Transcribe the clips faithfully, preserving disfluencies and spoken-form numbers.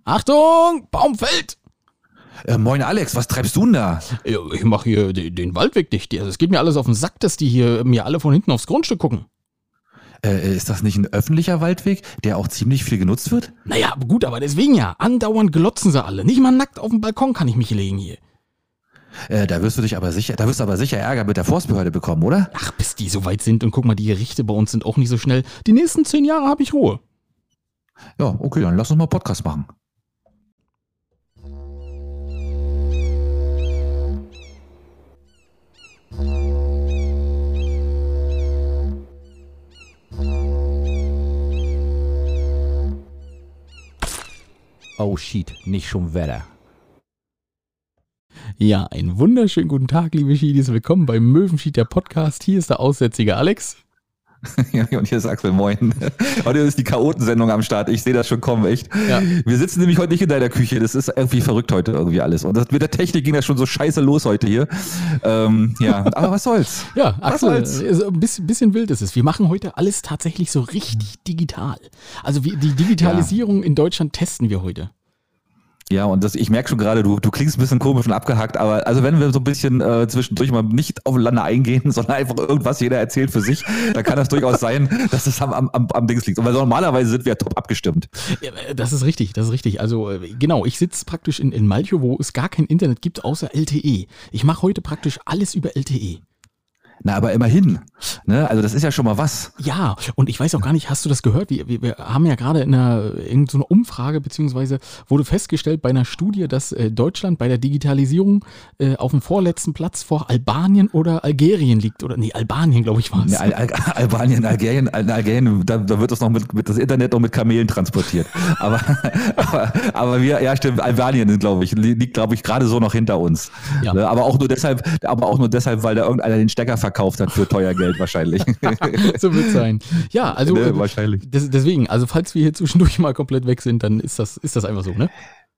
Achtung, Baum fällt! Äh, moin Alex, was treibst du denn da? Ja, ich mache hier den, den Waldweg dicht. Also es geht mir alles auf den Sack, dass die hier mir alle von hinten aufs Grundstück gucken. Äh, ist das nicht ein öffentlicher Waldweg, der auch ziemlich viel genutzt wird? Naja, gut, aber deswegen ja. Andauernd glotzen sie alle. Nicht mal nackt auf dem Balkon kann ich mich legen hier. Äh, da wirst du dich aber sicher, da wirst du aber sicher Ärger mit der Forstbehörde bekommen, oder? Ach, bis die so weit sind und guck mal, die Gerichte bei uns sind auch nicht so schnell. Die nächsten zehn Jahre habe ich Ruhe. Ja, okay, dann lass uns mal Podcast machen. Oh shit, nicht schon Wetter. Ja, einen wunderschönen guten Tag, liebe Schiedis. Willkommen beim Möwenschied, der Podcast. Hier ist der aussätzige Alex. Ja, und hier ist Axel, moin. Heute ist die Chaotensendung am Start. Ich sehe das schon kommen, echt. Ja. Wir sitzen nämlich heute nicht in deiner Küche. Das ist irgendwie verrückt heute irgendwie alles. Und das, mit der Technik ging das schon so scheiße los heute hier. Ähm, ja, aber was soll's? Ja, Axel, was soll's? Ein bisschen, bisschen wild ist es. Wir machen heute alles tatsächlich so richtig digital. Also wir, die Digitalisierung ja. in Deutschland testen wir heute. Ja, und das, ich merke schon gerade, du, du klingst ein bisschen komisch und abgehackt, aber also wenn wir so ein bisschen äh, zwischendurch mal nicht aufeinander eingehen, sondern einfach irgendwas jeder erzählt für sich, dann kann das durchaus sein, dass es am, am, am Dings liegt. Und weil normalerweise sind wir ja top abgestimmt. Ja, das ist richtig, das ist richtig. Also genau, ich sitze praktisch in, in Malchow, wo es gar kein Internet gibt, außer L T E. Ich mache heute praktisch alles über L T E. Na, aber immerhin. Ne? Also das ist ja schon mal was. Ja, und ich weiß auch gar nicht, hast du das gehört? Wir, wir, wir haben ja gerade in einer, in so einer Umfrage, beziehungsweise wurde festgestellt bei einer Studie, dass äh, Deutschland bei der Digitalisierung äh, auf dem vorletzten Platz vor Albanien oder Algerien liegt. Oder nee, Albanien, glaube ich, war es. Nee, Al Al Albanien, Algerien, Al Algerien, da, da wird das noch mit, mit das Internet noch mit Kamelen transportiert. aber, aber, aber wir, ja stimmt, Albanien, glaube ich, liegt, glaube ich, gerade so noch hinter uns. Ja. Ne? Aber auch nur deshalb, aber auch nur deshalb, weil da irgendeiner den Stecker verkauft hat für teuer Geld wahrscheinlich. So wird es sein. Ja, also ne, wahrscheinlich. Des, deswegen, also falls wir hier zwischendurch mal komplett weg sind, dann ist das, ist das einfach so, ne?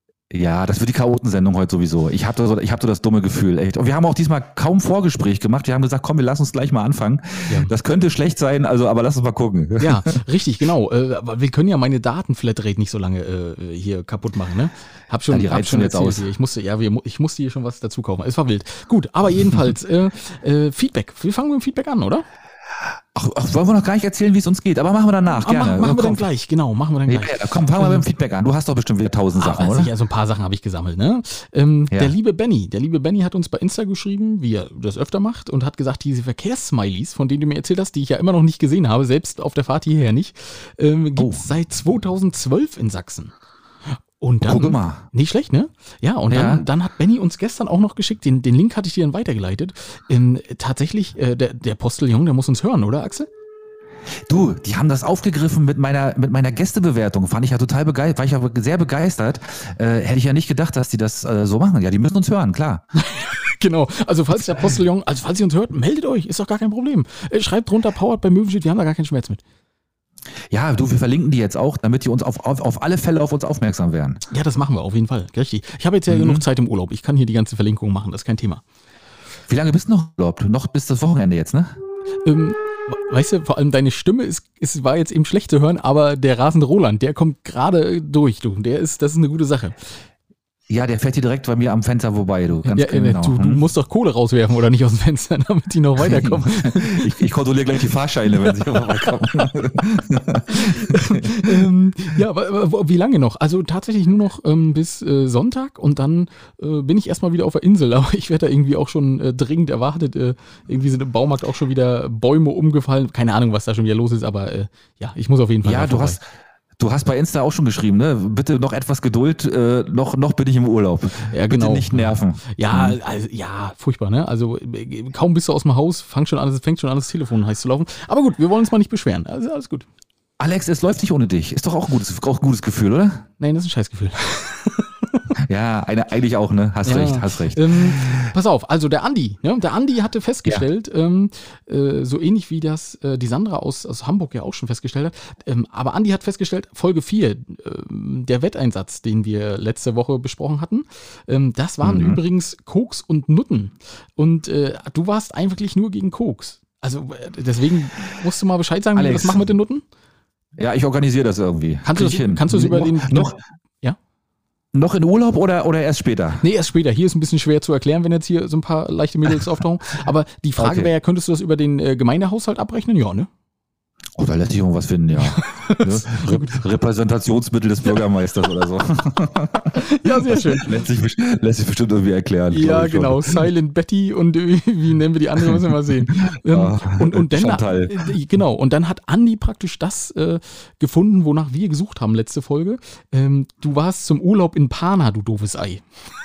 Ja, das wird die Chaotensendung heute sowieso. Ich habe so, ich hab so das dumme Gefühl, echt. Und wir haben auch diesmal kaum Vorgespräch gemacht. Wir haben gesagt, komm, wir lassen uns gleich mal anfangen. Ja. Das könnte schlecht sein, also, aber lass uns mal gucken. Ja, richtig, genau. Aber wir können ja meine Daten-Flatrate nicht so lange äh, hier kaputt machen, ne? Hab schon, ja, die hab schon jetzt aus. Hier. Ich musste, ja, wir, ich musste hier schon was dazu kaufen. Es war wild. Gut, aber jedenfalls äh, äh, Feedback. Wir fangen mit dem Feedback an, oder? Ach, ach, wollen wir noch gar nicht erzählen, wie es uns geht, aber machen wir danach, aber gerne. Machen, machen wir dann gleich, genau, machen wir dann gleich. Ja, komm, fangen wir mit dem Feedback an. Du hast doch bestimmt wieder tausend Sachen, aber oder? Sicher, so ein paar Sachen habe ich gesammelt, ne? Ähm, ja. Der liebe Benny, der liebe Benny hat uns bei Insta geschrieben, wie er das öfter macht und hat gesagt, diese Verkehrssmileys, von denen du mir erzählt hast, die ich ja immer noch nicht gesehen habe, selbst auf der Fahrt hierher nicht, ähm, gibt es oh. seit zweitausendzwölf in Sachsen. Und dann, guck mal. Nicht schlecht, ne? Ja, und ja. Dann, dann hat Benny uns gestern auch noch geschickt, den, den Link hatte ich dir dann weitergeleitet. Ähm, tatsächlich, äh, der, der Postillon, der muss uns hören, oder Axel? Du, die haben das aufgegriffen mit meiner mit meiner Gästebewertung. Fand ich ja total begeistert, war ich ja sehr begeistert. Äh, hätte ich ja nicht gedacht, dass die das äh, so machen. Ja, die müssen uns hören, klar. Genau, also falls der Postillon, also falls ihr uns hört, meldet euch, ist doch gar kein Problem. Äh, schreibt drunter, powered bei Möwenschied, wir haben da gar keinen Schmerz mit. Ja, du, wir verlinken die jetzt auch, damit die uns auf, auf, auf alle Fälle auf uns aufmerksam werden. Ja, das machen wir auf jeden Fall, richtig. Ich habe jetzt ja mhm. genug Zeit im Urlaub, ich kann hier die ganze Verlinkung machen, das ist kein Thema. Wie lange bist du noch im Urlaub? Noch bis das Wochenende jetzt, ne? Ähm, weißt du, vor allem deine Stimme ist, ist, war jetzt eben schlecht zu hören, aber der rasende Roland, der kommt gerade durch, du. Der ist, das ist eine gute Sache. Ja, der fährt hier direkt bei mir am Fenster vorbei, du. Ganz ja, genau. Du, du musst doch Kohle rauswerfen oder nicht aus dem Fenster, damit die noch weiterkommen. ich, ich kontrolliere gleich die Fahrscheine, wenn sie vorbeikommen. ähm, ja, aber wie lange noch? Also tatsächlich nur noch ähm, bis äh, Sonntag und dann äh, bin ich erstmal wieder auf der Insel. Aber ich werde da irgendwie auch schon äh, dringend erwartet. Äh, irgendwie sind im Baumarkt auch schon wieder Bäume umgefallen. Keine Ahnung, was da schon wieder los ist, aber äh, ja, ich muss auf jeden Fall. Ja, du hast. Du hast bei Insta auch schon geschrieben, ne? Bitte noch etwas Geduld, äh, noch, noch bin ich im Urlaub. Ja, genau. Bitte nicht nerven. Ja, also, ja, furchtbar, ne? Also kaum bist du aus dem Haus, fängt schon an, fängt schon an, das Telefon heiß zu laufen. Aber gut, wir wollen uns mal nicht beschweren. Also alles gut. Alex, es läuft nicht ohne dich. Ist doch auch ein gutes, auch ein gutes Gefühl, oder? Nein, das ist ein Scheißgefühl. Ja, eine, eigentlich auch, ne? Hast ja, recht, hast recht. Ähm, pass auf, also der Andi, ne? Der Andi hatte festgestellt, ja. ähm, äh, so ähnlich wie das äh, die Sandra aus, aus Hamburg ja auch schon festgestellt hat, ähm, aber Andi hat festgestellt, Folge vier, äh, der Wetteinsatz, den wir letzte Woche besprochen hatten, ähm, das waren mhm. übrigens Koks und Nutten. Und äh, du warst eigentlich nur gegen Koks. Also äh, deswegen musst du mal Bescheid sagen, Alex, wie wir das machen mit den Nutten? Ja, ich organisiere das irgendwie. Kannst du das, kannst du es über noch, den... Noch, Ja? Noch in Urlaub oder, oder erst später? Nee, erst später. Hier ist ein bisschen schwer zu erklären, wenn jetzt hier so ein paar leichte Mädels auftauchen. Aber die Frage okay. wäre ja, könntest du das über den äh, Gemeindehaushalt abrechnen? Ja, ne? Oh, da lässt sich irgendwas finden, ja. Ne? Re- Repräsentationsmittel des Bürgermeisters oder so. Ja, sehr schön. Lässt sich, lässt sich bestimmt irgendwie erklären. Ja, genau. Schon. Silent Betty und wie, wie nennen wir die andere, müssen wir mal sehen. Ah, und, und dann, Chantal. Genau, und dann hat Andi praktisch das äh, gefunden, wonach wir gesucht haben, letzte Folge. Ähm, du warst zum Urlaub in Pana, du doofes Ei.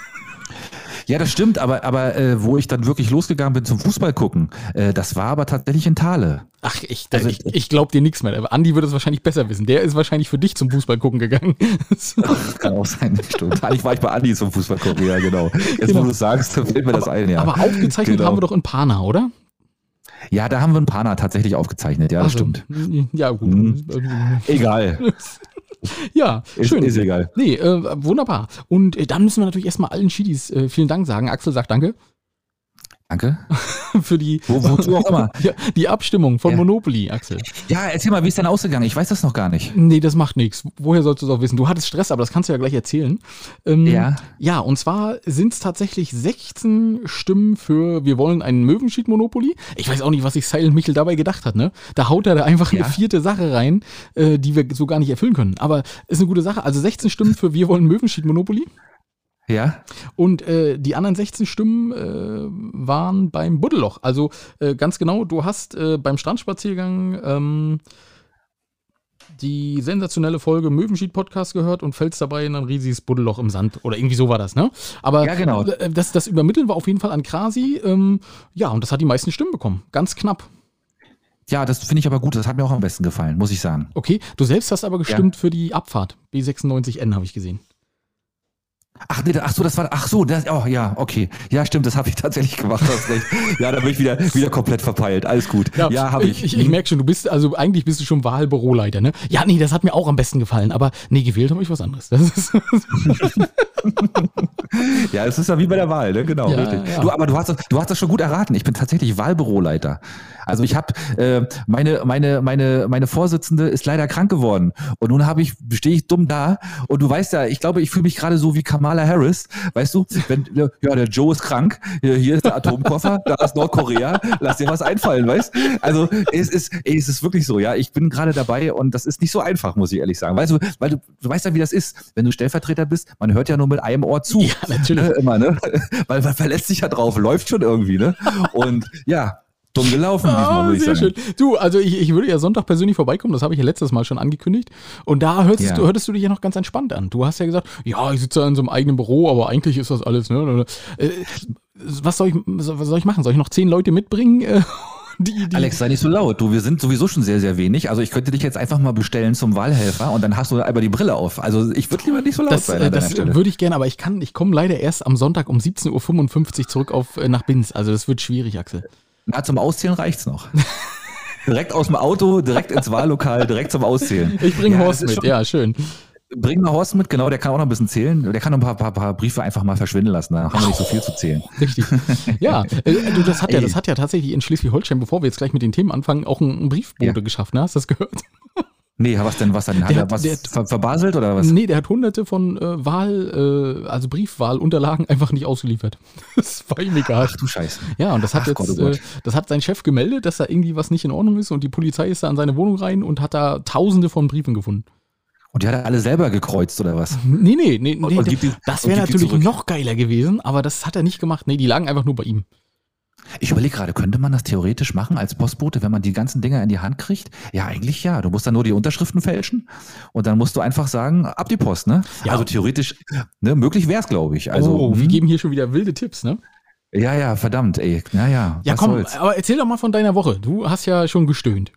Ja, das stimmt, aber, aber äh, wo ich dann wirklich losgegangen bin zum Fußball gucken, äh, das war aber tatsächlich in Thale. Ach, ich, also, ich, ich glaube dir nichts mehr. Aber Andi würde es wahrscheinlich besser wissen. Der ist wahrscheinlich für dich zum Fußball gucken gegangen. Ach, kann auch sein, stimmt. Eigentlich war ich bei Andi zum Fußball gucken, ja genau. Jetzt, genau. wo du es sagst, fällt mir aber, das ein, ja. Aber aufgezeichnet genau. haben wir doch in Pana, oder? Ja, da haben wir in Pana tatsächlich aufgezeichnet, ja, das also, stimmt. Ja, gut. Hm. Egal. Ja, ist, schön. Ist egal. Nee, äh, wunderbar. Und äh, dann müssen wir natürlich erstmal allen Schiedis äh, vielen Dank sagen. Axel sagt danke. Danke. Für die, Wo, wozu auch immer. Ja, die Abstimmung von ja. Monopoly, Axel. Ja, erzähl mal, wie ist denn ausgegangen? Ich weiß das noch gar nicht. Nee, das macht nichts. Woher sollst du es auch wissen? Du hattest Stress, aber das kannst du ja gleich erzählen. Ähm, ja. Ja, und zwar sind es tatsächlich sechzehn Stimmen für wir wollen einen Möwenschied-Monopoly. Ich weiß auch nicht, was sich Silent Michel dabei gedacht hat, ne? Da haut er da einfach ja. eine vierte Sache rein, äh, die wir so gar nicht erfüllen können. Aber ist eine gute Sache. Also sechzehn Stimmen für wir wollen Möwenschied-Monopoly. Ja. Und äh, die anderen sechzehn Stimmen äh, waren beim Buddelloch. Also äh, ganz genau, du hast äh, beim Strandspaziergang ähm, die sensationelle Folge Möwenschied-Podcast gehört und fällst dabei in ein riesiges Buddelloch im Sand. Oder irgendwie so war das, ne? Aber ja, genau. äh, das, das Übermitteln war auf jeden Fall an Krasi. Ähm, ja, und das hat die meisten Stimmen bekommen. Ganz knapp. Ja, das finde ich aber gut. Das hat mir auch am besten gefallen, muss ich sagen. Okay, du selbst hast aber gestimmt ja. für die Abfahrt. B sechsundneunzig N habe ich gesehen. Ach nee, ach so, das war, ach so, das, oh ja, okay. Ja, stimmt, das habe ich tatsächlich gemacht, hast recht. Ja, da bin ich wieder, wieder komplett verpeilt. Alles gut. Ja, ja habe ich. Ich, ich merke schon, du bist, also eigentlich bist du schon Wahlbüroleiter, ne? Ja, nee, das hat mir auch am besten gefallen, aber nee, gewählt habe ich was anderes. Das ist ja, es ist ja wie bei der Wahl, ne? Genau, ja, richtig. Ja. Du, aber du hast, das, du hast das schon gut erraten. Ich bin tatsächlich Wahlbüroleiter. Also ich habe, äh, meine, meine, meine, meine Vorsitzende ist leider krank geworden. Und nun habe ich, stehe ich dumm da. Und du weißt ja, ich glaube, ich fühle mich gerade so wie Kamala Harris. Weißt du, wenn, ja, der Joe ist krank, hier ist der Atomkoffer, da ist Nordkorea, lass dir was einfallen, weißt? Also es ist, es ist wirklich so, ja. Ich bin gerade dabei und das ist nicht so einfach, muss ich ehrlich sagen. Weißt du, weil du, du weißt ja, wie das ist, wenn du Stellvertreter bist, man hört ja nur mit einem Ohr zu. Ja, natürlich. Ne, immer, ne? Weil man verlässt sich ja drauf, läuft schon irgendwie, ne? Und ja, dumm gelaufen diesmal, würde ich sehr sagen. Schön. Du, also ich, ich würde ja Sonntag persönlich vorbeikommen, das habe ich ja letztes Mal schon angekündigt. Und da hörtest, ja. du, hörtest du dich ja noch ganz entspannt an. Du hast ja gesagt, ja, ich sitze ja in so einem eigenen Büro, aber eigentlich ist das alles, ne? Äh, was soll ich, was soll ich machen? Soll ich noch zehn Leute mitbringen? Die, die Alex, sei nicht so laut. Du, wir sind sowieso schon sehr, sehr wenig. Also ich könnte dich jetzt einfach mal bestellen zum Wahlhelfer und dann hast du aber die Brille auf. Also ich würde lieber nicht so laut das, sein. An das würde ich gerne, aber ich kann, ich komme leider erst am Sonntag um siebzehn Uhr fünfundfünfzig zurück auf, nach Binz. Also das wird schwierig, Axel. Na, zum Auszählen reicht's noch. Direkt aus dem Auto, direkt ins Wahllokal, direkt zum Auszählen. Ich bringe ja, Horst mit, schon, ja, schön. Bring mal Horst mit, genau, der kann auch noch ein bisschen zählen. Der kann noch ein paar, paar, paar Briefe einfach mal verschwinden lassen, da haben wir nicht so viel zu zählen. Richtig. Ja, äh, du, das hat ja, das hat ja tatsächlich in Schleswig-Holstein, bevor wir jetzt gleich mit den Themen anfangen, auch ein, ein Briefbote ja. geschafft, ne? Hast du das gehört? Nee, was denn, was denn? Hat der er hat, was der ver- verbaselt oder was? Nee, der hat hunderte von äh, Wahl, äh, also Briefwahlunterlagen einfach nicht ausgeliefert. Das war ihm egal. Ach du Scheiße. Ja, und das hat Ach jetzt, Gott, oh Gott. Äh, das hat sein Chef gemeldet, dass da irgendwie was nicht in Ordnung ist und die Polizei ist da in seine Wohnung rein und hat da tausende von Briefen gefunden. Und die hat er alle selber gekreuzt oder was? Nee, nee, nee, nee und, und die, das wäre natürlich noch geiler gewesen, aber das hat er nicht gemacht. Nee, die lagen einfach nur bei ihm. Ich überlege gerade, könnte man das theoretisch machen als Postbote, wenn man die ganzen Dinger in die Hand kriegt? Ja, eigentlich ja. Du musst dann nur die Unterschriften fälschen und dann musst du einfach sagen, ab die Post, ne? Ja. Also theoretisch, ne, möglich wäre es, glaube ich. Also, oh, wir geben hier schon wieder wilde Tipps, ne? Ja, ja, verdammt, ey. Naja, ja, komm, soll's. Aber erzähl doch mal von deiner Woche. Du hast ja schon gestöhnt.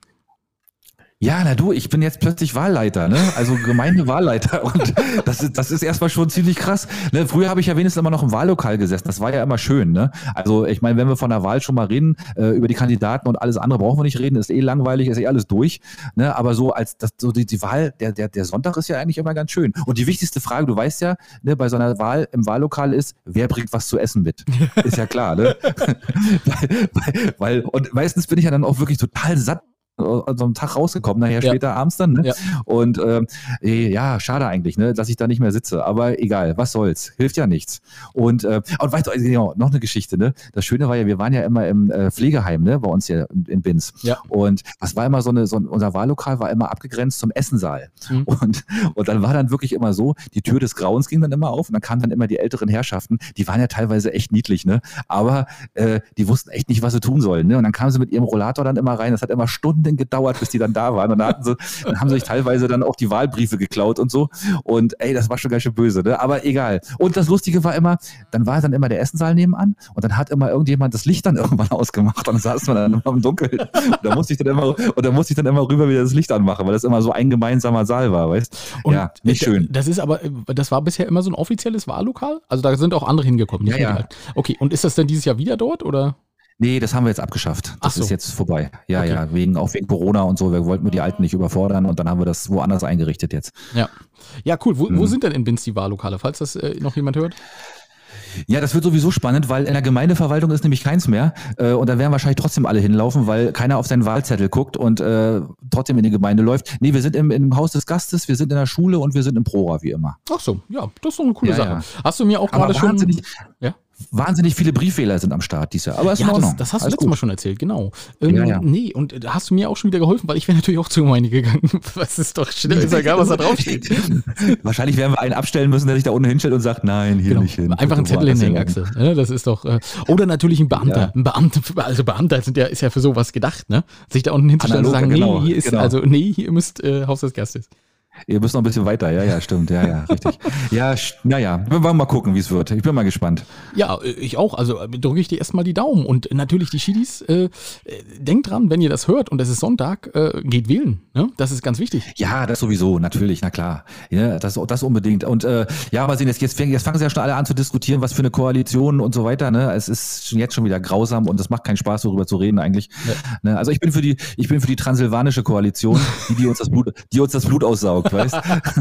Ja, na du, ich bin jetzt plötzlich Wahlleiter, ne? Also Gemeindewahlleiter und das ist, das ist erstmal schon ziemlich krass. Ne? Früher habe ich ja wenigstens immer noch im Wahllokal gesessen, das war ja immer schön, ne? Also ich meine, wenn wir von der Wahl schon mal reden, äh, über die Kandidaten und alles andere brauchen wir nicht reden, ist eh langweilig, ist eh alles durch, ne? Aber so als das, so die, die Wahl, der, der, der Sonntag ist ja eigentlich immer ganz schön. Und die wichtigste Frage, du weißt ja, ne, bei so einer Wahl im Wahllokal ist, wer bringt was zu essen mit? Ist ja klar, ne? weil, weil, weil, und meistens bin ich ja dann auch wirklich total satt an so einem Tag rausgekommen, nachher ja. später abends dann. Ne? Ja. Und ähm, ja, schade eigentlich, ne, dass ich da nicht mehr sitze. Aber egal, was soll's, hilft ja nichts. Und, äh, und weißt du, genau, noch eine Geschichte. Ne? Das Schöne war ja, wir waren ja immer im äh, Pflegeheim, ne, bei uns hier in Binz. Ja. Und das war immer so eine, so ein, unser Wahllokal war immer abgegrenzt zum Essensaal. Mhm. Und, und dann war dann wirklich immer so, die Tür des Grauens ging dann immer auf und dann kamen dann immer die älteren Herrschaften, die waren ja teilweise echt niedlich, ne? Aber äh, die wussten echt nicht, was sie tun sollen. Ne? Und dann kamen sie mit ihrem Rollator dann immer rein. Das hat immer Stunden gedauert, bis die dann da waren. Und dann, hatten sie, dann haben sie sich teilweise dann auch die Wahlbriefe geklaut und so. Und ey, das war schon ganz schön böse, ne? Aber egal. Und das Lustige war immer, dann war dann immer der Essensaal nebenan und dann hat immer irgendjemand das Licht dann irgendwann ausgemacht. Und dann saß man dann immer im Dunkeln. Und da musste ich dann immer, und da musste ich dann immer rüber wieder das Licht anmachen, weil das immer so ein gemeinsamer Saal war, weißt du? Ja, nicht schön. Das ist aber, das war bisher immer so ein offizielles Wahllokal? Also da sind auch andere hingekommen. Ja, ja. Okay, und ist das denn dieses Jahr wieder dort, oder? Nee, das haben wir jetzt abgeschafft. Das so. ist jetzt vorbei. Ja, okay. ja, wegen, auch wegen Corona und so. Wir wollten nur die Alten nicht überfordern und dann haben wir das woanders eingerichtet jetzt. Ja, ja, cool. Wo, mhm. wo sind denn in Binz die Wahllokale, falls das äh, noch jemand hört? Ja, das wird sowieso spannend, weil in der Gemeindeverwaltung ist nämlich keins mehr äh, und da werden wahrscheinlich trotzdem alle hinlaufen, weil keiner auf seinen Wahlzettel guckt und äh, trotzdem in die Gemeinde läuft. Nee, wir sind im, im Haus des Gastes, wir sind in der Schule und wir sind im Prora, wie immer. Ach so, ja, das ist doch eine coole ja, Sache. Ja. Hast du mir auch gerade schon... Ja? Wahnsinnig viele Briefwähler sind am Start dieses Jahr, aber ist ja, in Ordnung. Das, das hast du letztes Mal schon erzählt, genau. Ähm, ja, ja. Nee, und da hast du mir auch schon wieder geholfen, weil ich wäre natürlich auch zur Gemeinde gegangen. Was ist doch schnell, ist ja egal, was da draufsteht. Wahrscheinlich werden wir einen abstellen müssen, der sich da unten hinstellt und sagt, nein, hier genau. nicht hin. Einfach einen Zettel hinhängen, Axel. Ja, das ist doch, äh, oder natürlich ein Beamter. Ja. Ein Beamter, also Beamter sind ja, ist ja für sowas gedacht, ne? Sich da unten hinzustellen Analoge, und sagen, genau, nee, hier ist, genau. also, nee, hier müsst äh, Haus des Gastes. Ihr müsst noch ein bisschen weiter, ja, ja, stimmt, ja, ja, richtig. Ja, naja, wir wollen mal gucken, wie es wird. Ich bin mal gespannt. Ja, ich auch, also drücke ich dir erstmal die Daumen und natürlich die Schiedis, äh, denkt dran, wenn ihr das hört und es ist Sonntag, äh, geht wählen, ne? Das ist ganz wichtig. Ja, das sowieso, natürlich, na klar, ja, das, das unbedingt und äh, ja, mal sehen, jetzt, jetzt, jetzt fangen sie ja schon alle an zu diskutieren, was für eine Koalition und so weiter, ne? Es ist schon jetzt schon wieder grausam und es macht keinen Spaß, darüber zu reden eigentlich. Ja. Ne? Also ich bin für die, ich bin für die transsilvanische Koalition, die, die uns das Blut, die uns das Blut aussaugt. Weißt?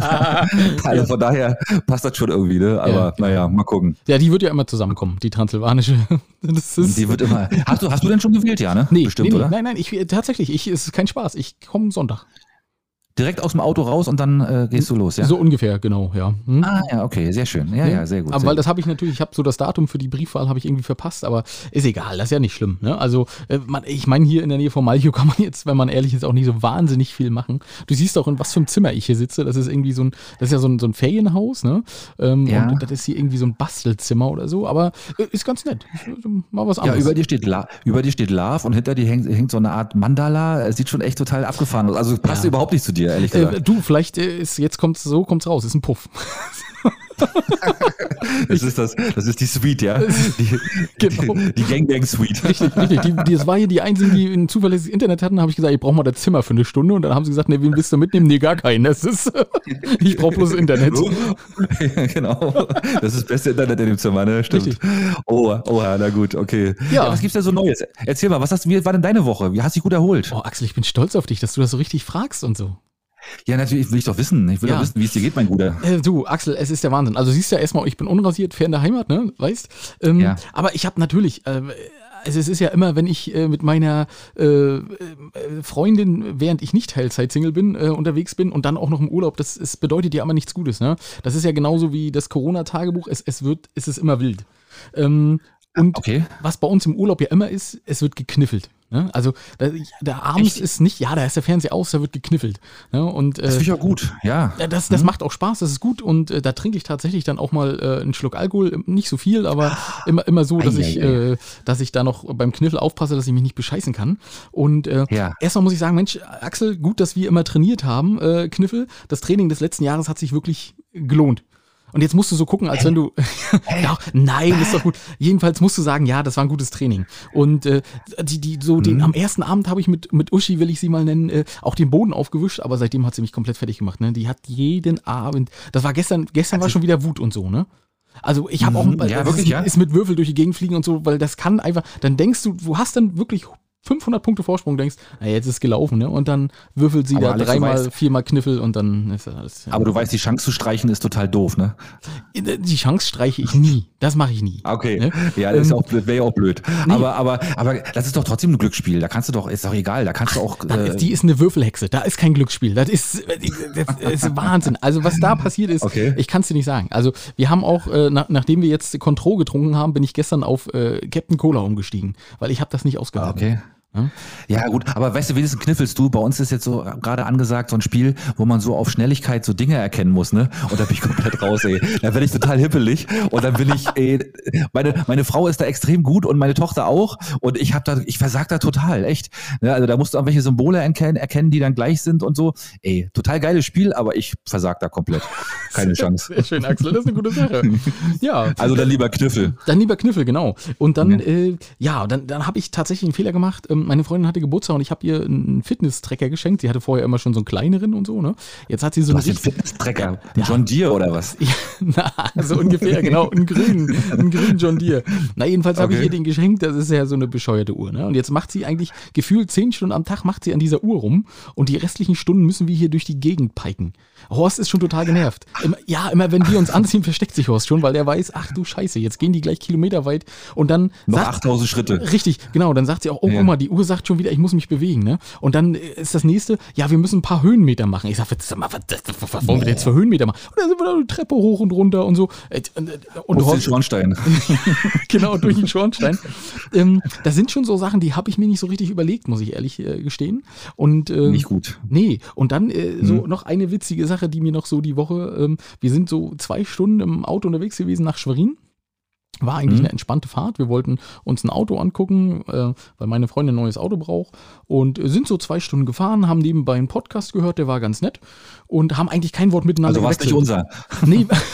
Also von daher passt das schon irgendwie, ne? Aber ja, naja, mal gucken. Ja, die wird ja immer zusammenkommen, die transsilvanische. Das ist die wird immer. Hast du, hast du denn schon gewählt, ja, ne? Nee, bestimmt, nee, nee, oder? Nein, nein, ich, tatsächlich, ich, es ist kein Spaß. Ich komme Sonntag. Direkt aus dem Auto raus und dann äh, gehst du los, ja? So ungefähr, genau, ja. Hm? Ah, ja, okay, sehr schön. Ja, ja, ja sehr gut. Aber sehr weil gut. das habe ich natürlich, ich habe so das Datum für die Briefwahl habe ich irgendwie verpasst, aber ist egal, das ist ja nicht schlimm. Ne? Also, äh, man, ich meine, hier in der Nähe von Malchow kann man jetzt, wenn man ehrlich ist, auch nicht so wahnsinnig viel machen. Du siehst auch, in was für einem Zimmer ich hier sitze. Das ist irgendwie so ein, das ist ja so ein, so ein Ferienhaus, ne? Ähm, ja. Und das ist hier irgendwie so ein Bastelzimmer oder so, aber äh, ist ganz nett. Ist, mal was anderes. Ja, über dir steht, La- über dir steht Love und hinter dir hängt, hängt so eine Art Mandala. Sieht schon echt total abgefahren aus. Also passt ja. überhaupt nicht zu dir, ehrlich gesagt. Äh, du, vielleicht ist jetzt kommt's so, kommt's raus, ist ein Puff. Das ist das, das ist die Suite, ja? Die, genau. die, die Gangbang-Suite. Richtig, richtig. Die, die, das war hier die einzigen, die ein zuverlässiges Internet hatten. Da habe ich gesagt, ich brauche mal das Zimmer für eine Stunde. Und dann haben sie gesagt, ne, wen willst du mitnehmen? Nee, gar keinen. Das ist, ich brauche bloß Internet. Genau. Das ist das beste Internet in dem Zimmer, ne? Stimmt. Richtig. Oh, oh, na gut, okay. Ja. Ja, was gibt's denn so Neues? Erzähl mal, was hast, wie war denn deine Woche? Wie hast du dich gut erholt? Oh, Axel, ich bin stolz auf dich, dass du das so richtig fragst und so. Ja, natürlich will ich doch wissen. Ich will ja. doch wissen, wie es dir geht, mein Guter. Äh, du, Axel, es ist der Wahnsinn. Also siehst du ja erstmal, ich bin unrasiert, fair in der Heimat, ne? Weißt? Ähm, ja. Aber ich habe natürlich, äh, also es ist ja immer, wenn ich äh, mit meiner äh, äh, Freundin, während ich nicht Teilzeit-Single bin, äh, unterwegs bin und dann auch noch im Urlaub, das, das bedeutet ja immer nichts Gutes, ne? Das ist ja genauso wie das Corona-Tagebuch, es, es wird, es ist immer wild. Ähm, Und okay. was bei uns im Urlaub ja immer ist, es wird gekniffelt. Ne? Also da, da abends Echt? ist nicht, ja, da ist der Fernseher aus, da wird gekniffelt. Ne? Und, äh, das finde ich auch gut, ja. Das, das mhm. macht auch Spaß, das ist gut und äh, da trinke ich tatsächlich dann auch mal äh, einen Schluck Alkohol, nicht so viel, aber immer, immer so, dass, ei, ich, ei, ei. Äh, dass ich da noch beim Kniffel aufpasse, dass ich mich nicht bescheißen kann. Und äh, ja. erstmal muss ich sagen, Mensch, Axel, gut, dass wir immer trainiert haben, äh, Kniffel. Das Training des letzten Jahres hat sich wirklich gelohnt. Und jetzt musst du so gucken, als hey. wenn du, ja, nein, ist doch gut. Jedenfalls musst du sagen, ja, das war ein gutes Training. Und äh, die, die, so den, mhm. am ersten Abend habe ich mit, mit Uschi, will ich sie mal nennen, äh, auch den Boden aufgewischt, aber seitdem hat sie mich komplett fertig gemacht. Ne? Die hat jeden Abend, das war gestern, gestern war schon wieder Wut und so, ne? Also ich habe auch, mhm, ja, das wirklich, ist, ja? ist mit Würfel durch die Gegend fliegen und so, weil das kann einfach, dann denkst du, du hast dann wirklich fünfhundert Punkte Vorsprung, denkst, na, jetzt ist es gelaufen, ne? Und dann würfelt sie aber da Alex, dreimal, weißt, viermal Kniffel und dann ist das alles. Ja. Aber du weißt, die Chance zu streichen ist total doof, ne? Die Chance streiche ich nie. Das mache ich nie. Okay. Ne? Ja, das ähm, wäre ja auch blöd. Nee. Aber, aber, aber das ist doch trotzdem ein Glücksspiel. Da kannst du doch, ist doch egal, da kannst du auch. Ach, äh, die ist eine Würfelhexe, da ist kein Glücksspiel. Das ist, das ist Wahnsinn. Also, was da passiert ist, okay. Ich kann es dir nicht sagen. Also, wir haben auch, äh, nach, nachdem wir jetzt Contro getrunken haben, bin ich gestern auf äh, Captain Cola umgestiegen, weil ich habe das nicht ausgehalten. Okay. Ja gut, aber weißt du, wenigstens kniffelst du. Bei uns ist jetzt so gerade angesagt so ein Spiel, wo man so auf Schnelligkeit so Dinge erkennen muss, ne? Und da bin ich komplett raus, ey. Da werde ich total hippelig und dann will ich, ey, meine meine Frau ist da extrem gut und meine Tochter auch und ich habe da, ich versag da total, echt. Ja, also da musst du irgendwelche Symbole erkennen, erkennen, die dann gleich sind und so. Ey, total geiles Spiel, aber ich versag da komplett. Keine Chance. Sehr schön, Axel, das ist eine gute Sache. Ja. Also dann lieber Kniffel. Dann lieber Kniffel, genau. Und dann, ja, äh, ja dann dann habe ich tatsächlich einen Fehler gemacht. Ähm, Meine Freundin hatte Geburtstag und ich habe ihr einen Fitness-Tracker geschenkt. Sie hatte vorher immer schon so einen kleineren und so, ne? Jetzt hat sie so du einen Fitness-Tracker? Ein ja. John Deere oder was? Ja, na, so ungefähr, genau. Einen grünen, einen grünen John Deere. Na, jedenfalls habe okay. ich ihr den geschenkt. Das ist ja so eine bescheuerte Uhr, ne? Und jetzt macht sie eigentlich gefühlt zehn Stunden am Tag macht sie an dieser Uhr rum und die restlichen Stunden müssen wir hier durch die Gegend piken. Horst ist schon total genervt. Immer, ja, immer wenn wir uns anziehen, versteckt sich Horst schon, weil der weiß, ach du Scheiße, jetzt gehen die gleich Kilometer weit und dann noch sagt, achttausend Schritte. Richtig, genau. Dann sagt sie auch, oh ja. guck mal, die Uhr sagt schon wieder, ich muss mich bewegen, ne? Und dann ist das nächste, ja, wir müssen ein paar Höhenmeter machen. Ich sag, sag mal, was, was wollen wir denn jetzt für Höhenmeter machen? Und dann sind wir da die Treppe hoch und runter und so. Und, und durch den Schornstein. Genau, durch den Schornstein. ähm, das sind schon so Sachen, die habe ich mir nicht so richtig überlegt, muss ich ehrlich äh, gestehen. Und, ähm, nicht gut. Nee, und dann äh, so hm. noch eine witzige Sache, die mir noch so die Woche, ähm, wir sind so zwei Stunden im Auto unterwegs gewesen nach Schwerin. War eigentlich mhm. eine entspannte Fahrt. Wir wollten uns ein Auto angucken, äh, weil meine Freundin ein neues Auto braucht. Und sind so zwei Stunden gefahren, haben nebenbei einen Podcast gehört, der war ganz nett. Und haben eigentlich kein Wort miteinander gewechselt. Also war es nicht unser?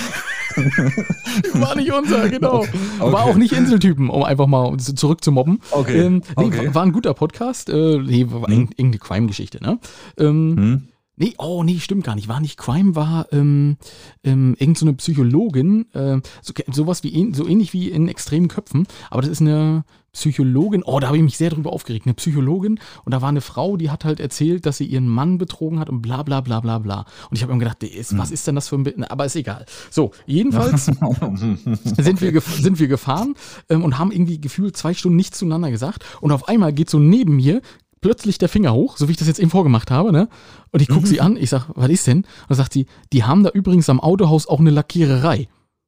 Nee, war nicht unser, genau. Okay. War auch nicht Inseltypen, um einfach mal zurück zu mobben. Okay. Ähm, nee, okay. War ein guter Podcast. Äh, nee, war mhm. irgendeine Crime-Geschichte, ne? Ähm, mhm. Nee, oh nee, stimmt gar nicht. War nicht Crime, war ähm, ähm, irgend so eine Psychologin, äh, so, sowas wie so ähnlich wie in Extremen Köpfen, aber das ist eine Psychologin, oh, da habe ich mich sehr drüber aufgeregt, eine Psychologin und da war eine Frau, die hat halt erzählt, dass sie ihren Mann betrogen hat und bla bla bla bla bla. Und ich habe mir gedacht, ist, was ist denn das für ein Bild? Aber ist egal. So, jedenfalls sind, wir gef- sind wir gefahren ähm, und haben irgendwie gefühlt zwei Stunden nichts zueinander gesagt und auf einmal geht so neben mir plötzlich der Finger hoch, so wie ich das jetzt eben vorgemacht habe, ne? Und ich gucke mhm. sie an, ich sag, was ist denn? Und dann sagt sie, die haben da übrigens am Autohaus auch eine Lackiererei.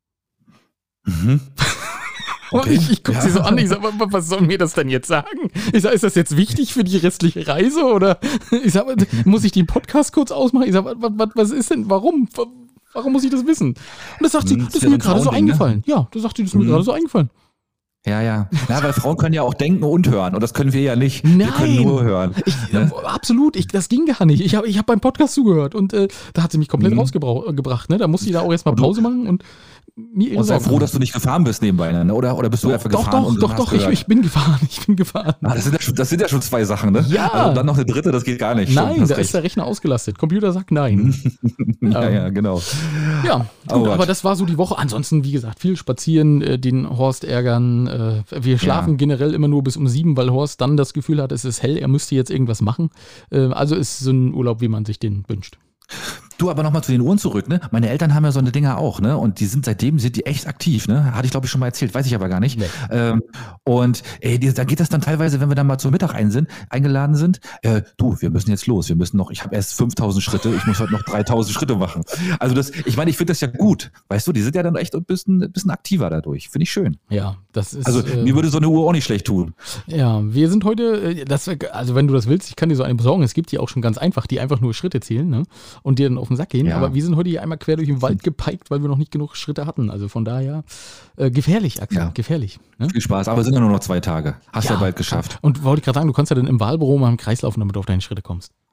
Mhm. Okay. Und ich, ich gucke ja. sie so an, ich sag, was soll mir das denn jetzt sagen? Ich sag, ist das jetzt wichtig für die restliche Reise? Oder ich sag, muss ich den Podcast kurz ausmachen? Ich sag, was, was, was ist denn, warum? Warum muss ich das wissen? Und das sagt sie, das ist mir gerade so eingefallen. Ne? Ja, das sagt sie, das ist mir mhm. gerade so eingefallen. Ja, ja. Ja, weil Frauen können ja auch denken und hören. Und das können wir ja nicht. Nein. Wir können nur hören. Ich, ne? Absolut. Ich, das ging gar nicht. Ich habe ich hab beim Podcast zugehört und äh, da hat sie mich komplett mhm. rausgebracht. Ne? Da musste ich da auch erstmal Pause machen und mir und sei froh, dass du nicht gefahren bist nebenbei, ne? Oder, oder bist du doch, einfach doch, gefahren? Doch, und doch, doch, ich, ich bin gefahren. Ich bin gefahren. Ah, das, sind ja schon, das sind ja schon zwei Sachen, ne? Ja. Also dann noch eine dritte, das geht gar nicht. Nein, da recht. ist der Rechner ausgelastet. Computer sagt nein. ja, ja, genau. Ja, gut, aber das war so die Woche. Ansonsten, wie gesagt, viel spazieren, äh, den Horst ärgern. Äh, wir schlafen ja. generell immer nur bis um sieben, weil Horst dann das Gefühl hat, es ist hell, er müsste jetzt irgendwas machen. Äh, also ist so ein Urlaub, wie man sich den wünscht. Du, aber nochmal zu den Uhren zurück, ne? Meine Eltern haben ja so eine Dinger auch, ne? Und die sind seitdem, sind die echt aktiv, ne? Hatte ich, glaube ich, schon mal erzählt, weiß ich aber gar nicht. Nee. Ähm, und ey, die, da geht das dann teilweise, wenn wir dann mal zum Mittag ein sind, eingeladen sind, äh, du, wir müssen jetzt los, wir müssen noch, ich habe erst fünftausend Schritte, ich muss heute noch dreitausend Schritte machen. Also das, ich meine, ich finde das ja gut, weißt du, die sind ja dann echt ein bisschen, ein bisschen aktiver dadurch, finde ich schön. Ja, das ist... Also äh, mir würde so eine Uhr auch nicht schlecht tun. Ja, wir sind heute, das, also wenn du das willst, ich kann dir so eine besorgen, es gibt die auch schon ganz einfach, die einfach nur Schritte zählen, ne? Und dir dann auf den Sack gehen, ja. Aber wir sind heute hier einmal quer durch den Wald gepeikt, weil wir noch nicht genug Schritte hatten. Also von daher äh, gefährlich, Axel, ja. gefährlich. Ne? Viel Spaß, aber es sind ja nur noch zwei Tage. Hast ja, ja bald geschafft. Und wollte ich gerade sagen, du kannst ja dann im Wahlbüro mal im Kreis laufen, damit du auf deine Schritte kommst.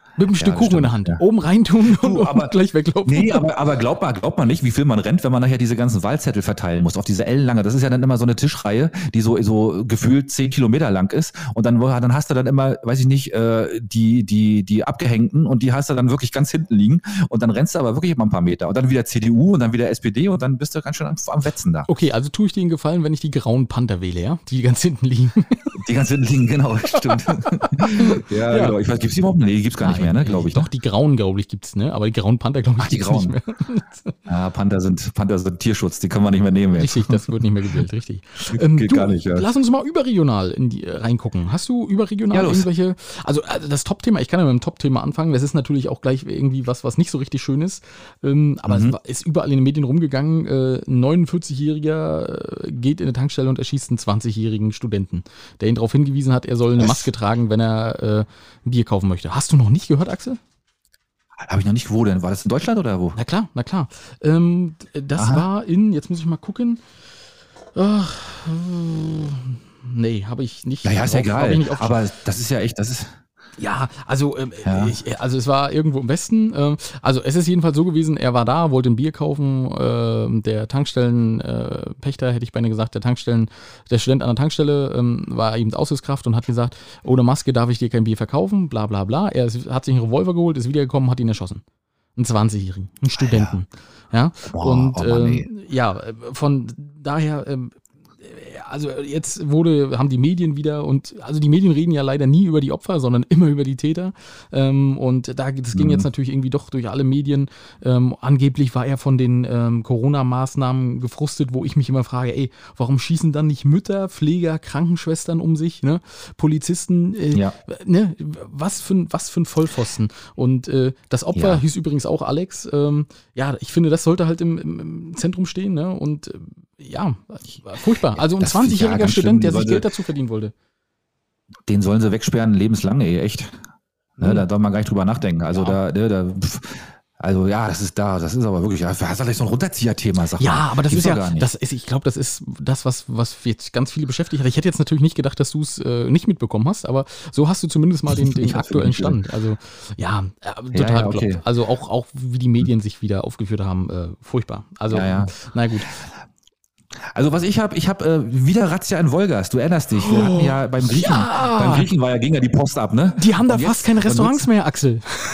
Mit einem Stück Ja, das Kuchen in stimmt, der Hand. ja. Oben reintun und, Du, aber- und gleich weglaufen. Nee, aber, aber glaubt man, glaubt man nicht, wie viel man rennt, wenn man nachher diese ganzen Wahlzettel verteilen muss, auf diese ellenlange. Das ist ja dann immer so eine Tischreihe, die so, so gefühlt zehn Kilometer lang ist. Und dann, dann hast du dann immer, weiß ich nicht, äh, die, die, die abgehängten und die hast du dann wirklich ganz hinten liegen. Und dann rennst du aber wirklich immer ein paar Meter. Und dann wieder C D U und dann wieder S P D und dann bist du ganz schön am, am Wetzen da. Okay, also tue ich dir einen Gefallen, wenn ich die grauen Panther wähle, ja? Die ganz hinten liegen. Die ganz hinten liegen, genau, stimmt. ja, Ja. genau. Ich weiß, gibt's die überhaupt? Nee, die gibt's gar nicht mehr, ne, glaube ich. Doch, Ne? die grauen, glaube ich, gibt's, ne? Aber die grauen Panther, glaube ich, Ach, die gibt's nicht mehr. Ja, Panther sind, Panther sind Tierschutz, die können wir nicht mehr nehmen jetzt. Richtig, das wird nicht mehr gewählt, richtig. Ähm, Geht du, gar nicht, ja. Lass uns mal überregional in die, äh, reingucken. Hast du überregional Ja, los. irgendwelche, also, also das Top-Thema, ich kann ja mit dem Top-Thema anfangen, das ist natürlich auch gleich irgendwie was, was nicht so richtig schön ist, ähm, aber Mhm. es war, ist überall in den Medien rumgegangen, äh, ein neunundvierzigjähriger äh, geht in eine Tankstelle und erschießt einen zwanzigjährigen Studenten, der ihn darauf hingewiesen hat, er soll eine Was? Maske tragen, wenn er äh, ein Bier kaufen möchte. Hast du noch nicht gehört, Axel? Habe ich noch nicht, wo denn? War das in Deutschland oder wo? Na klar, na klar. Ähm, das Aha. war in, jetzt muss ich mal gucken. Ach, äh, nee, habe ich nicht. Naja, ist auf- hab egal. ich nicht auf- Aber das ist ja echt, das ist. ja, also, ähm, Ja. Ich, also es war irgendwo im Westen. Ähm, also es ist jedenfalls so gewesen, er war da, wollte ein Bier kaufen. Ähm, der Tankstellenpächter, äh, Pächter, hätte ich beinahe gesagt, der Tankstellen, der Student an der Tankstelle ähm, war eben Aushilfskraft und hat gesagt, ohne Maske darf ich dir kein Bier verkaufen, bla bla bla. Er ist, hat sich einen Revolver geholt, ist wiedergekommen, hat ihn erschossen. Einen zwanzigjährigen, einen Studenten. Ja, Boah, und oh Mann, ähm, ja, von daher, ähm, also jetzt wurde, haben die Medien wieder und also die Medien reden ja leider nie über die Opfer, sondern immer über die Täter. Ähm, und da das ging Mhm. jetzt natürlich irgendwie doch durch alle Medien. Ähm, angeblich war er von den ähm, Corona-Maßnahmen gefrustet, wo ich mich immer frage, ey, warum schießen dann nicht Mütter, Pfleger, Krankenschwestern um sich, ne? Polizisten, äh, Ja. ne? Was für, ein- was für ein Vollpfosten. Und äh, das Opfer Ja. hieß übrigens auch Alex. Ähm, ja, ich finde, das sollte halt im, im, im Zentrum stehen, ne? Und äh, ja, furchtbar. Also ein Das- zwanzigjähriger ja, ganz Student, schlimm. der sich Leute- Geld dazu verdienen wollte. Den sollen sie wegsperren, lebenslang, ey, echt. Ne, Mhm. Da darf man gar nicht drüber nachdenken. Also Ja. da, ne, da, pf, also ja, das ist da, das ist aber wirklich, ja, das ist vielleicht so ein Runterzieher-Thema, sag Ja, mal. aber das Gibt's ist doch ja, gar nicht. das ist, ich glaube, das ist das, was, was jetzt ganz viele beschäftigt hat. Ich hätte jetzt natürlich nicht gedacht, dass du es äh, nicht mitbekommen hast, aber so hast du zumindest mal den, den Ich hab's aktuellen nicht Stand. Also ja, äh, total ja, okay. bekloppt. Also auch, auch wie die Medien sich wieder aufgeführt haben, äh, furchtbar. Also, Ja, ja. na gut. Also was ich habe, ich habe äh, wieder Razzia in Wolgast. Du erinnerst dich, wir hatten ja beim Griechen, Ja. beim Griechen war ja, ging ja die Post ab, ne? Die haben da Und fast jetzt- keine und Restaurants mehr, Axel.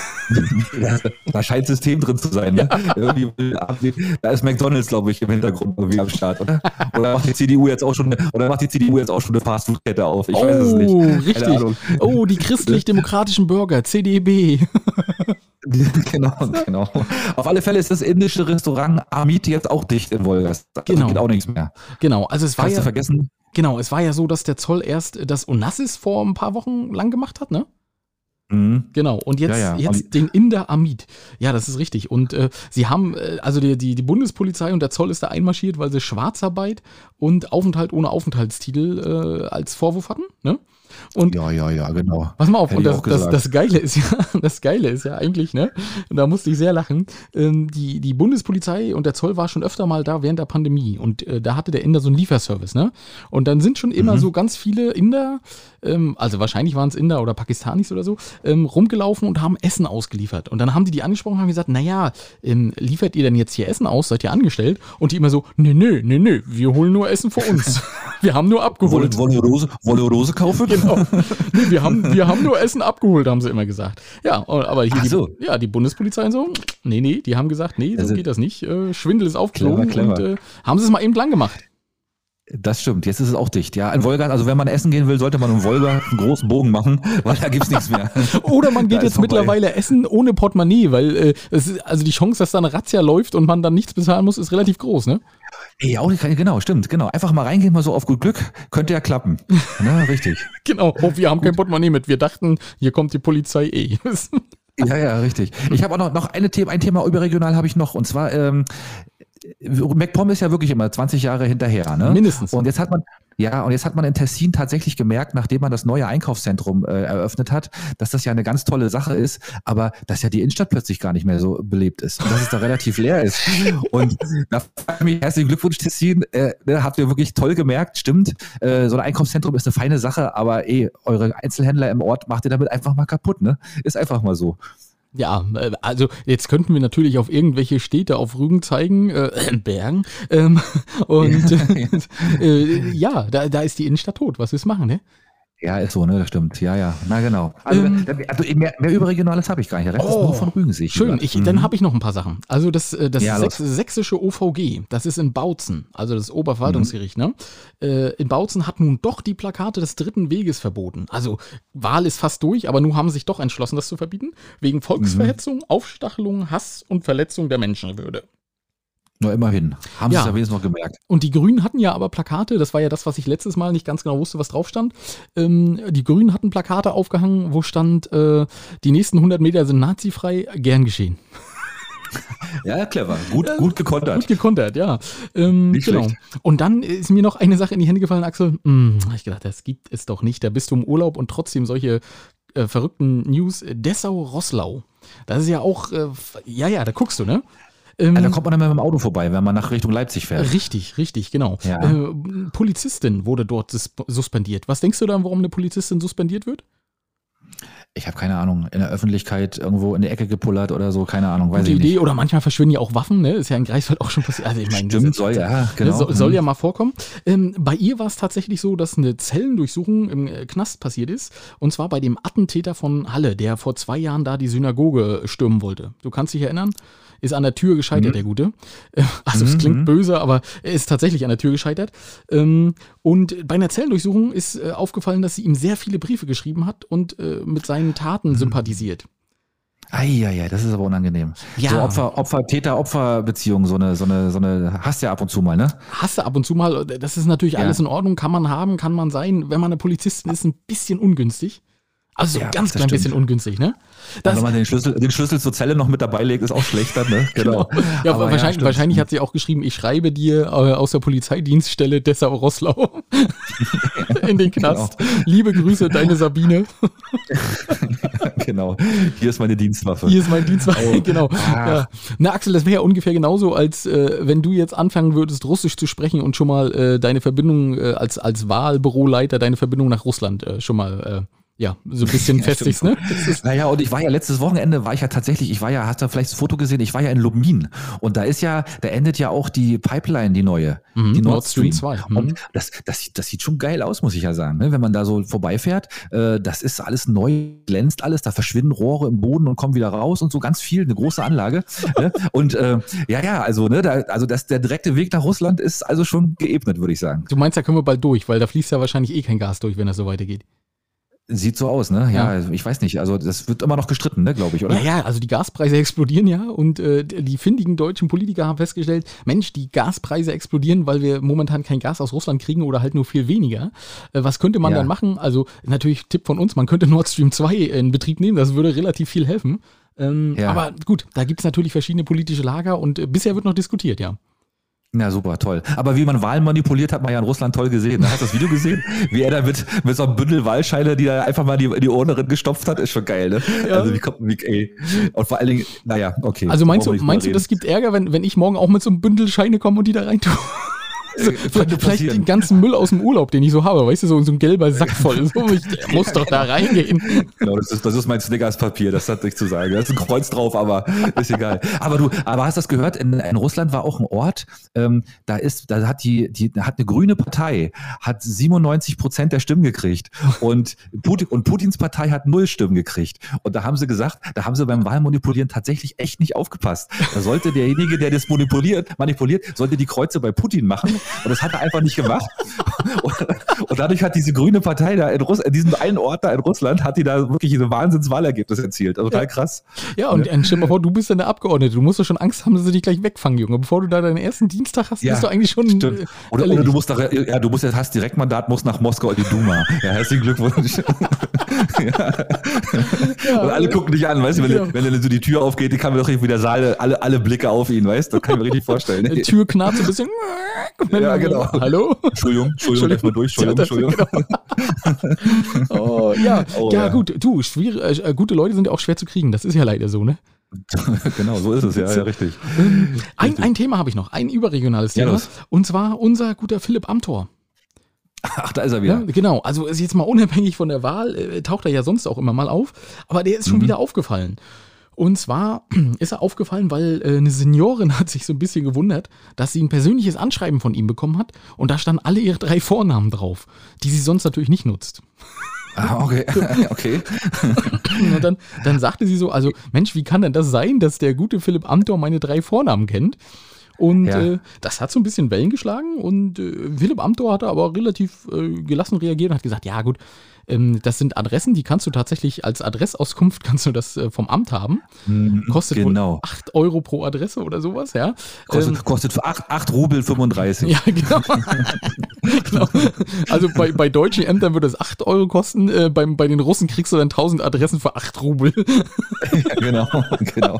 Ja, da scheint System drin zu sein, ne? Irgendwie, da ist McDonalds, glaube ich, im Hintergrund irgendwie am Start, oder? Oder macht die C D U jetzt auch schon, eine- oder macht die C D U jetzt auch schon eine Fastfood-Kette auf? Ich weiß es nicht. Oh, Keine richtig. Ahnung. Oh, die christlich-demokratischen Burger, C D B. genau, genau. Auf alle Fälle ist das indische Restaurant Amit jetzt auch dicht in Wolgast. Also Genau. geht auch nichts mehr. Genau, also es war Kannst ja, du vergessen? genau, es war ja so, dass der Zoll erst das Onassis vor ein paar Wochen lang gemacht hat, ne? Mhm. Genau, und jetzt, Ja, ja. jetzt den Inder Amit. Ja, das ist richtig. Und äh, sie haben, äh, also die, die, die Bundespolizei und der Zoll ist da einmarschiert, weil sie Schwarzarbeit und Aufenthalt ohne Aufenthaltstitel äh, als Vorwurf hatten. Ne? Und Ja, ja, ja, genau. pass mal auf, Hätte und ich das, auch das, gesagt. das Geile ist ja, das Geile ist ja eigentlich, ne? Und da musste ich sehr lachen. Ähm, die, die Bundespolizei und der Zoll war schon öfter mal da während der Pandemie und äh, da hatte der Inder so einen Lieferservice, ne? Und dann sind schon immer Mhm. so ganz viele Inder, ähm, also wahrscheinlich waren es Inder oder Pakistanis oder so, ähm, rumgelaufen und haben Essen ausgeliefert. Und dann haben die die angesprochen und haben gesagt, naja, ähm, liefert ihr denn jetzt hier Essen aus? Seid ihr angestellt? Und die immer so, nee, nee, nee, nee, wir holen nur Essen für uns. Wir haben nur abgeholt. Wolle, Wolle, Rose, Wolle Rose kaufen? Genau. Nee, wir haben, wir haben nur Essen abgeholt, haben sie immer gesagt. Ja, aber hier Ach so. die, ja, die Bundespolizei und so, nee, nee, die haben gesagt, nee, so Also- geht das nicht. Äh, Schwindel ist aufgeflogen Clever, und clever. äh, haben sie es mal eben lang gemacht. Das stimmt, jetzt ist es auch dicht. Ja, in Wolgast, also wenn man essen gehen will, sollte man um Wolgast einen großen Bogen machen, weil da gibt's nichts mehr. Oder man geht Da ist jetzt vorbei. mittlerweile essen ohne Portemonnaie, weil äh, es ist, also die Chance, dass da eine Razzia läuft und man dann nichts bezahlen muss, ist relativ groß, ne? Ey, auch nicht, genau, stimmt, genau. Einfach mal reingehen, mal so auf gut Glück, könnte ja klappen. Na, richtig. Genau. Oh, wir haben kein Portemonnaie mit. Wir dachten, hier kommt die Polizei eh. Ja, ja, richtig. Ich habe auch noch, noch eine Thema, ein Thema überregional habe ich noch, und zwar ähm, MacPom ist ja wirklich immer zwanzig Jahre hinterher, ne? Mindestens. Und jetzt hat man, ja, und jetzt hat man in Tessin tatsächlich gemerkt, nachdem man das neue Einkaufszentrum äh, eröffnet hat, dass das ja eine ganz tolle Sache ist, aber dass ja die Innenstadt plötzlich gar nicht mehr so belebt ist und dass es da relativ leer ist. Und da frage ich mich, herzlichen Glückwunsch, Tessin, äh, ne, habt ihr wirklich toll gemerkt, stimmt, äh, so ein Einkaufszentrum ist eine feine Sache, aber eh, eure Einzelhändler im Ort macht ihr damit einfach mal kaputt, ne? Ist einfach mal so. Ja, also jetzt könnten wir natürlich auf irgendwelche Städte auf Rügen zeigen, äh, Bergen, ähm, und äh, äh, ja, da, da ist die Innenstadt tot, was willst du machen, ne? Ja, ist so, ne, das stimmt. Ja, ja, na genau. Also, Ähm, also mehr, mehr Überregionales habe ich gar nicht. Der Rest ist Oh, nur von Rügen sich. schön, ich, dann habe ich noch ein paar Sachen. Also das, äh, das Ja, Sächs- los. sächsische O V G, das ist in Bautzen, also das Oberverwaltungsgericht, ne? Äh, in Bautzen hat nun doch die Plakate des dritten Weges verboten. Also Wahl ist fast durch, aber nun haben sie sich doch entschlossen, das zu verbieten, wegen Volksverhetzung, Aufstachelung, Hass und Verletzung der Menschenwürde. Nur immerhin. Haben sie Ja. es ja wenigstens noch gemerkt. Und die Grünen hatten ja aber Plakate, das war ja das, was ich letztes Mal nicht ganz genau wusste, was drauf stand. Ähm, die Grünen hatten Plakate aufgehangen, wo stand, äh, die nächsten hundert Meter sind nazifrei, gern geschehen. Ja, clever. Gut, gut gekontert. Gut gekontert, ja. Ähm, Nicht genau. schlecht. Und dann ist mir noch eine Sache in die Hände gefallen, Axel. Hm, hab ich gedacht, das gibt es doch nicht. Da bist du im Urlaub und trotzdem solche äh, verrückten News. Dessau-Rosslau. Das ist ja auch, äh, ja, ja, da guckst du, ne? Ähm, Ja, da kommt man dann mit dem Auto vorbei, wenn man nach Richtung Leipzig fährt. Richtig, richtig, genau. Ja. Äh, Polizistin wurde dort sus- suspendiert. Was denkst du dann, warum eine Polizistin suspendiert wird? Ich habe keine Ahnung. In der Öffentlichkeit irgendwo in die Ecke gepullert oder so, keine Ahnung, weiß Gute ich Idee. nicht. Oder manchmal verschwinden ja auch Waffen, ne? Ist ja in Greifswald auch schon passiert. Also ich meine, das Stimmt, ist- soll ja, Ne, genau. soll, soll ja mal vorkommen. Ähm, bei ihr war es tatsächlich so, dass eine Zellendurchsuchung im äh, Knast passiert ist. Und zwar bei dem Attentäter von Halle, der vor zwei Jahren da die Synagoge stürmen wollte. Du kannst dich erinnern? Ist an der Tür gescheitert, der Gute. Äh, Also es Mhm, klingt mhm. böse, aber er ist tatsächlich an der Tür gescheitert. Ähm, Und bei einer Zellendurchsuchung ist äh, aufgefallen, dass sie ihm sehr viele Briefe geschrieben hat und äh, mit seinen Taten Mhm. sympathisiert. Eieiei, das ist aber unangenehm. Ja. So Opfer, Opfer, Täter-Opfer-Beziehung, so eine, so eine, so eine, hast du ja ab und zu mal, ne? Hast du ab und zu mal, das ist natürlich Ja. alles in Ordnung, kann man haben, kann man sein. Wenn man eine Polizistin ist, ein bisschen ungünstig. Also so Ja, ein ganz das klein stimmt. bisschen ungünstig, ne? Wenn man den Schlüssel, den Schlüssel zur Zelle noch mit dabei legt, ist auch schlechter, ne? Genau. Ja, Aber wahrscheinlich, stimmt. wahrscheinlich hat sie auch geschrieben, ich schreibe dir äh, aus der Polizeidienststelle Dessau-Rosslau in den Knast. Liebe Grüße, deine Sabine. Genau. Hier ist meine Dienstwaffe. Hier ist mein Dienstwagen. Oh. Genau. Ah. Ja. Na, Axel, das wäre ja ungefähr genauso, als äh, wenn du jetzt anfangen würdest, Russisch zu sprechen und schon mal äh, deine Verbindung äh, als, als Wahlbüroleiter, deine Verbindung nach Russland äh, schon mal, äh, ja, so ein bisschen Ja, festigst, ne? Das ist, Naja, und ich war ja letztes Wochenende, war ich ja tatsächlich, ich war ja, hast du vielleicht das Foto gesehen, ich war ja in Lubmin. Und da ist ja, da endet ja auch die Pipeline, die neue, Mhm, die Nord Nord Stream Stream. zwei. Mhm. Und das, das, das sieht schon geil aus, muss ich ja sagen. Ne? Wenn man da so vorbeifährt, äh, das ist alles neu, glänzt alles, da verschwinden Rohre im Boden und kommen wieder raus und so ganz viel, eine große Anlage. ne? Und äh, ja, ja, also, ne, da, also das, der direkte Weg nach Russland ist also schon geebnet, würde ich sagen. Du meinst, da können wir bald durch, weil da fließt ja wahrscheinlich eh kein Gas durch, wenn das so weitergeht. Sieht so aus, ne? Ja, Ja. ich weiß nicht. Also das wird immer noch gestritten, ne, glaube ich, oder? Ja, ja, also die Gaspreise explodieren ja und äh, die findigen deutschen Politiker haben festgestellt, Mensch, die Gaspreise explodieren, weil wir momentan kein Gas aus Russland kriegen oder halt nur viel weniger. Äh, was könnte man Ja. dann machen? Also natürlich Tipp von uns, man könnte Nord Stream zwei in Betrieb nehmen, das würde relativ viel helfen. Ähm, Ja. Aber gut, da gibt es natürlich verschiedene politische Lager und äh, bisher wird noch diskutiert, ja. Ja, super, toll. Aber wie man Wahlen manipuliert, hat man ja in Russland toll gesehen. Hast du das Video gesehen? Wie er da mit, mit so einem Bündel Wahlscheine, die er einfach mal in die, in die Urne drin gestopft hat, ist schon geil, ne? Ja. Also wie kommt, wie, ey. Und vor allen Dingen, naja, okay. Also meinst du, Brauchen wir nicht meinst du, drüber das gibt Ärger, wenn, wenn ich morgen auch mit so einem Bündel Scheine komme und die da rein tue? So, Könnte vielleicht passieren. den ganzen Müll aus dem Urlaub, den ich so habe, weißt du, so, so ein gelber Sack voll. So, ich, der muss doch da reingehen. Genau, das ist, das ist mein Snickers-Papier, das hat nichts zu sagen. Da ist ein Kreuz drauf, aber ist egal. Aber du, aber hast du das gehört? In, in Russland war auch ein Ort, ähm, da ist, da hat die, die, da hat eine grüne Partei, hat siebenundneunzig Prozent der Stimmen gekriegt und Putin, und Putins Partei hat null Stimmen gekriegt. Und da haben sie gesagt, da haben sie beim Wahlmanipulieren tatsächlich echt nicht aufgepasst. Da sollte derjenige, der das manipuliert, manipuliert, sollte die Kreuze bei Putin machen. Und das hat er einfach nicht gemacht. Und, und dadurch hat diese grüne Partei da in, Russ in diesem einen Ort da in Russland, hat die da wirklich ein Wahnsinnswahlergebnis erzielt. Also total Ja. krass. Ja, und äh, stell dir mal vor, du bist dann der Abgeordnete. Du musst doch schon Angst haben, dass sie dich gleich wegfangen, Junge. Bevor du da deinen ersten Dienstag hast, Ja, bist du eigentlich schon. Stimmt. äh, Oder, oder erledigt. du musst da, ja, du musst jetzt hast Direktmandat, musst nach Moskau in die Duma. Ja, herzlichen Glückwunsch. Ja. Und alle gucken dich an, weißt du, wenn, genau. wenn dann so die Tür aufgeht, dann kann man doch irgendwie der Saal, alle, alle Blicke auf ihn, weißt du, das kann ich mir richtig vorstellen. Die Tür knarrt so ein bisschen. Ja, genau. Hallo? Entschuldigung, Entschuldigung, Entschuldigung. Mal durch, Entschuldigung, Entschuldigung. Oh, ja, oh, ja, ja, gut, du, schwierig, äh, gute Leute sind ja auch schwer zu kriegen, das ist ja leider so, ne? Genau, so ist es, ja, ja, richtig. Ein, ein Thema habe ich noch, ein überregionales Thema, ja, und zwar unser guter Philipp Amthor. Ach, da ist er wieder. Ja, genau, also ist jetzt mal unabhängig von der Wahl, äh, taucht er ja sonst auch immer mal auf, aber der ist schon mhm. wieder aufgefallen. Und zwar ist er aufgefallen, weil äh, eine Seniorin hat sich so ein bisschen gewundert, dass sie ein persönliches Anschreiben von ihm bekommen hat und da standen alle ihre drei Vornamen drauf, die sie sonst natürlich nicht nutzt. Ah, okay, okay. Und dann, dann sagte sie so, also Mensch, wie kann denn das sein, dass der gute Philipp Amthor meine drei Vornamen kennt? Und ja. äh, das hat so ein bisschen Wellen geschlagen und äh, Philipp Amthor hatte aber relativ äh, gelassen reagiert und hat gesagt, ja gut, ähm, das sind Adressen, die kannst du tatsächlich als Adressauskunft, kannst du das äh, vom Amt haben. Mhm, kostet genau. wohl acht Euro pro Adresse oder sowas, ja. Kostet, ähm, kostet für acht Rubel fünfunddreißig. Ja, genau. genau. Also bei, bei deutschen Ämtern würde es acht Euro kosten, äh, beim, bei den Russen kriegst du dann tausend Adressen für acht Rubel. Ja, genau, genau.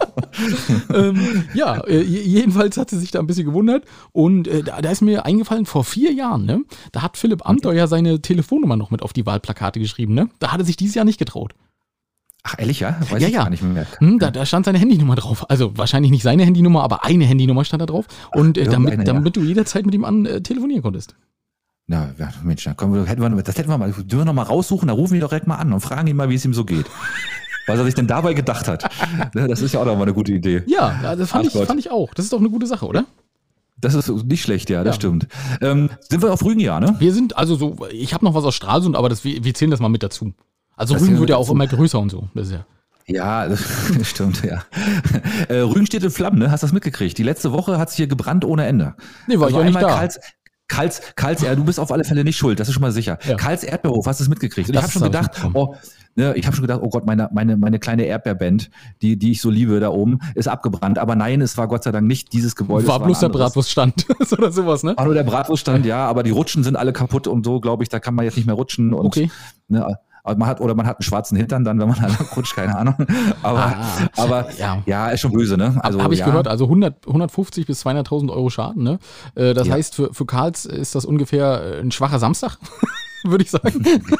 ähm, ja, äh, jedenfalls hat sie sich da ein bisschen gewundert und äh, da, da ist mir eingefallen, vor vier Jahren, ne, da hat Philipp Amthor ja seine Telefonnummer noch mit auf die Wahlplakate geschrieben, ne? Da hat er sich dieses Jahr nicht getraut. Ach, ehrlich, ja? Weiß ja, ich ja. gar nicht mehr. Hm, da, da stand seine Handynummer drauf. Also wahrscheinlich nicht seine Handynummer, aber eine Handynummer stand da drauf. Und äh, damit, damit ja. du jederzeit mit ihm an äh, telefonieren konntest. Na, ja, Mensch, da können wir, hätten wir, das hätten wir mal, dürfen wir noch mal raussuchen, da rufen wir doch direkt mal an und fragen ihn mal, wie es ihm so geht. Was er sich denn dabei gedacht hat. Das ist ja auch noch mal eine gute Idee. Ja, das fand, ich, fand ich auch. Das ist doch eine gute Sache, oder? Das ist nicht schlecht, ja, das ja. stimmt. Ähm, sind wir auf Rügen, ja, ne? Wir sind, also so, ich habe noch was aus Stralsund, aber das, wir, wir zählen das mal mit dazu. Also das Rügen wird ja auch immer größer und so. Das ist ja. Ja, das stimmt, ja. Äh, Rügen steht in Flammen, ne? Hast du das mitgekriegt? Die letzte Woche hat es hier gebrannt ohne Ende. Nee, war also ich auch nicht da. Karls, Karls, Karls, du bist auf alle Fälle nicht schuld, das ist schon mal sicher. Ja. Karls Erdbeerhof, hast du es mitgekriegt? Und das ich habe schon gedacht, oh, ne, ich habe schon gedacht, oh Gott, meine, meine, meine kleine Erdbeerband, die, die ich so liebe da oben, ist abgebrannt. Aber nein, es war Gott sei Dank nicht dieses Gebäude. War bloß der Bratwurststand oder sowas, ne? War nur der Bratwurststand, ja, aber die Rutschen sind alle kaputt und so, glaube ich, da kann man jetzt nicht mehr rutschen. Und, okay. Ne, man hat, oder man hat einen schwarzen Hintern dann, wenn man da rutscht, keine Ahnung. Aber, ah, aber ja. ja, ist schon böse, ne? Also, habe ich ja. gehört, also hundert, hundertfünfzig bis zweihunderttausend Euro Schaden, ne? Das ja. heißt, für, für Karls ist das ungefähr ein schwacher Samstag, würde ich sagen.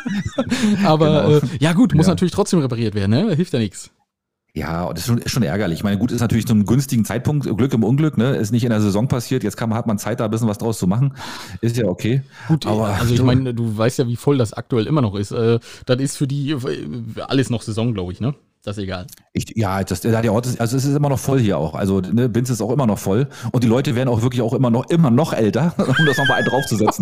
Aber genau. äh, ja gut, muss ja. natürlich trotzdem repariert werden, ne? Hilft ja nichts. Ja, das ist schon, ist schon ärgerlich. Ich meine, gut, ist natürlich zu einem günstigen Zeitpunkt, Glück im Unglück, ne? Ist nicht in der Saison passiert. Jetzt kann man, hat man Zeit, da ein bisschen was draus zu machen. Ist ja okay. Gut, aber also ich meine, du weißt ja, wie voll das aktuell immer noch ist. Äh, das ist für die alles noch Saison, glaube ich, ne? Das ist egal. Ich, ja, das, der Ort ist, also es ist immer noch voll hier auch. Also ne, Binz ist auch immer noch voll. Und die Leute werden auch wirklich auch immer noch, immer noch älter, um das nochmal einen draufzusetzen.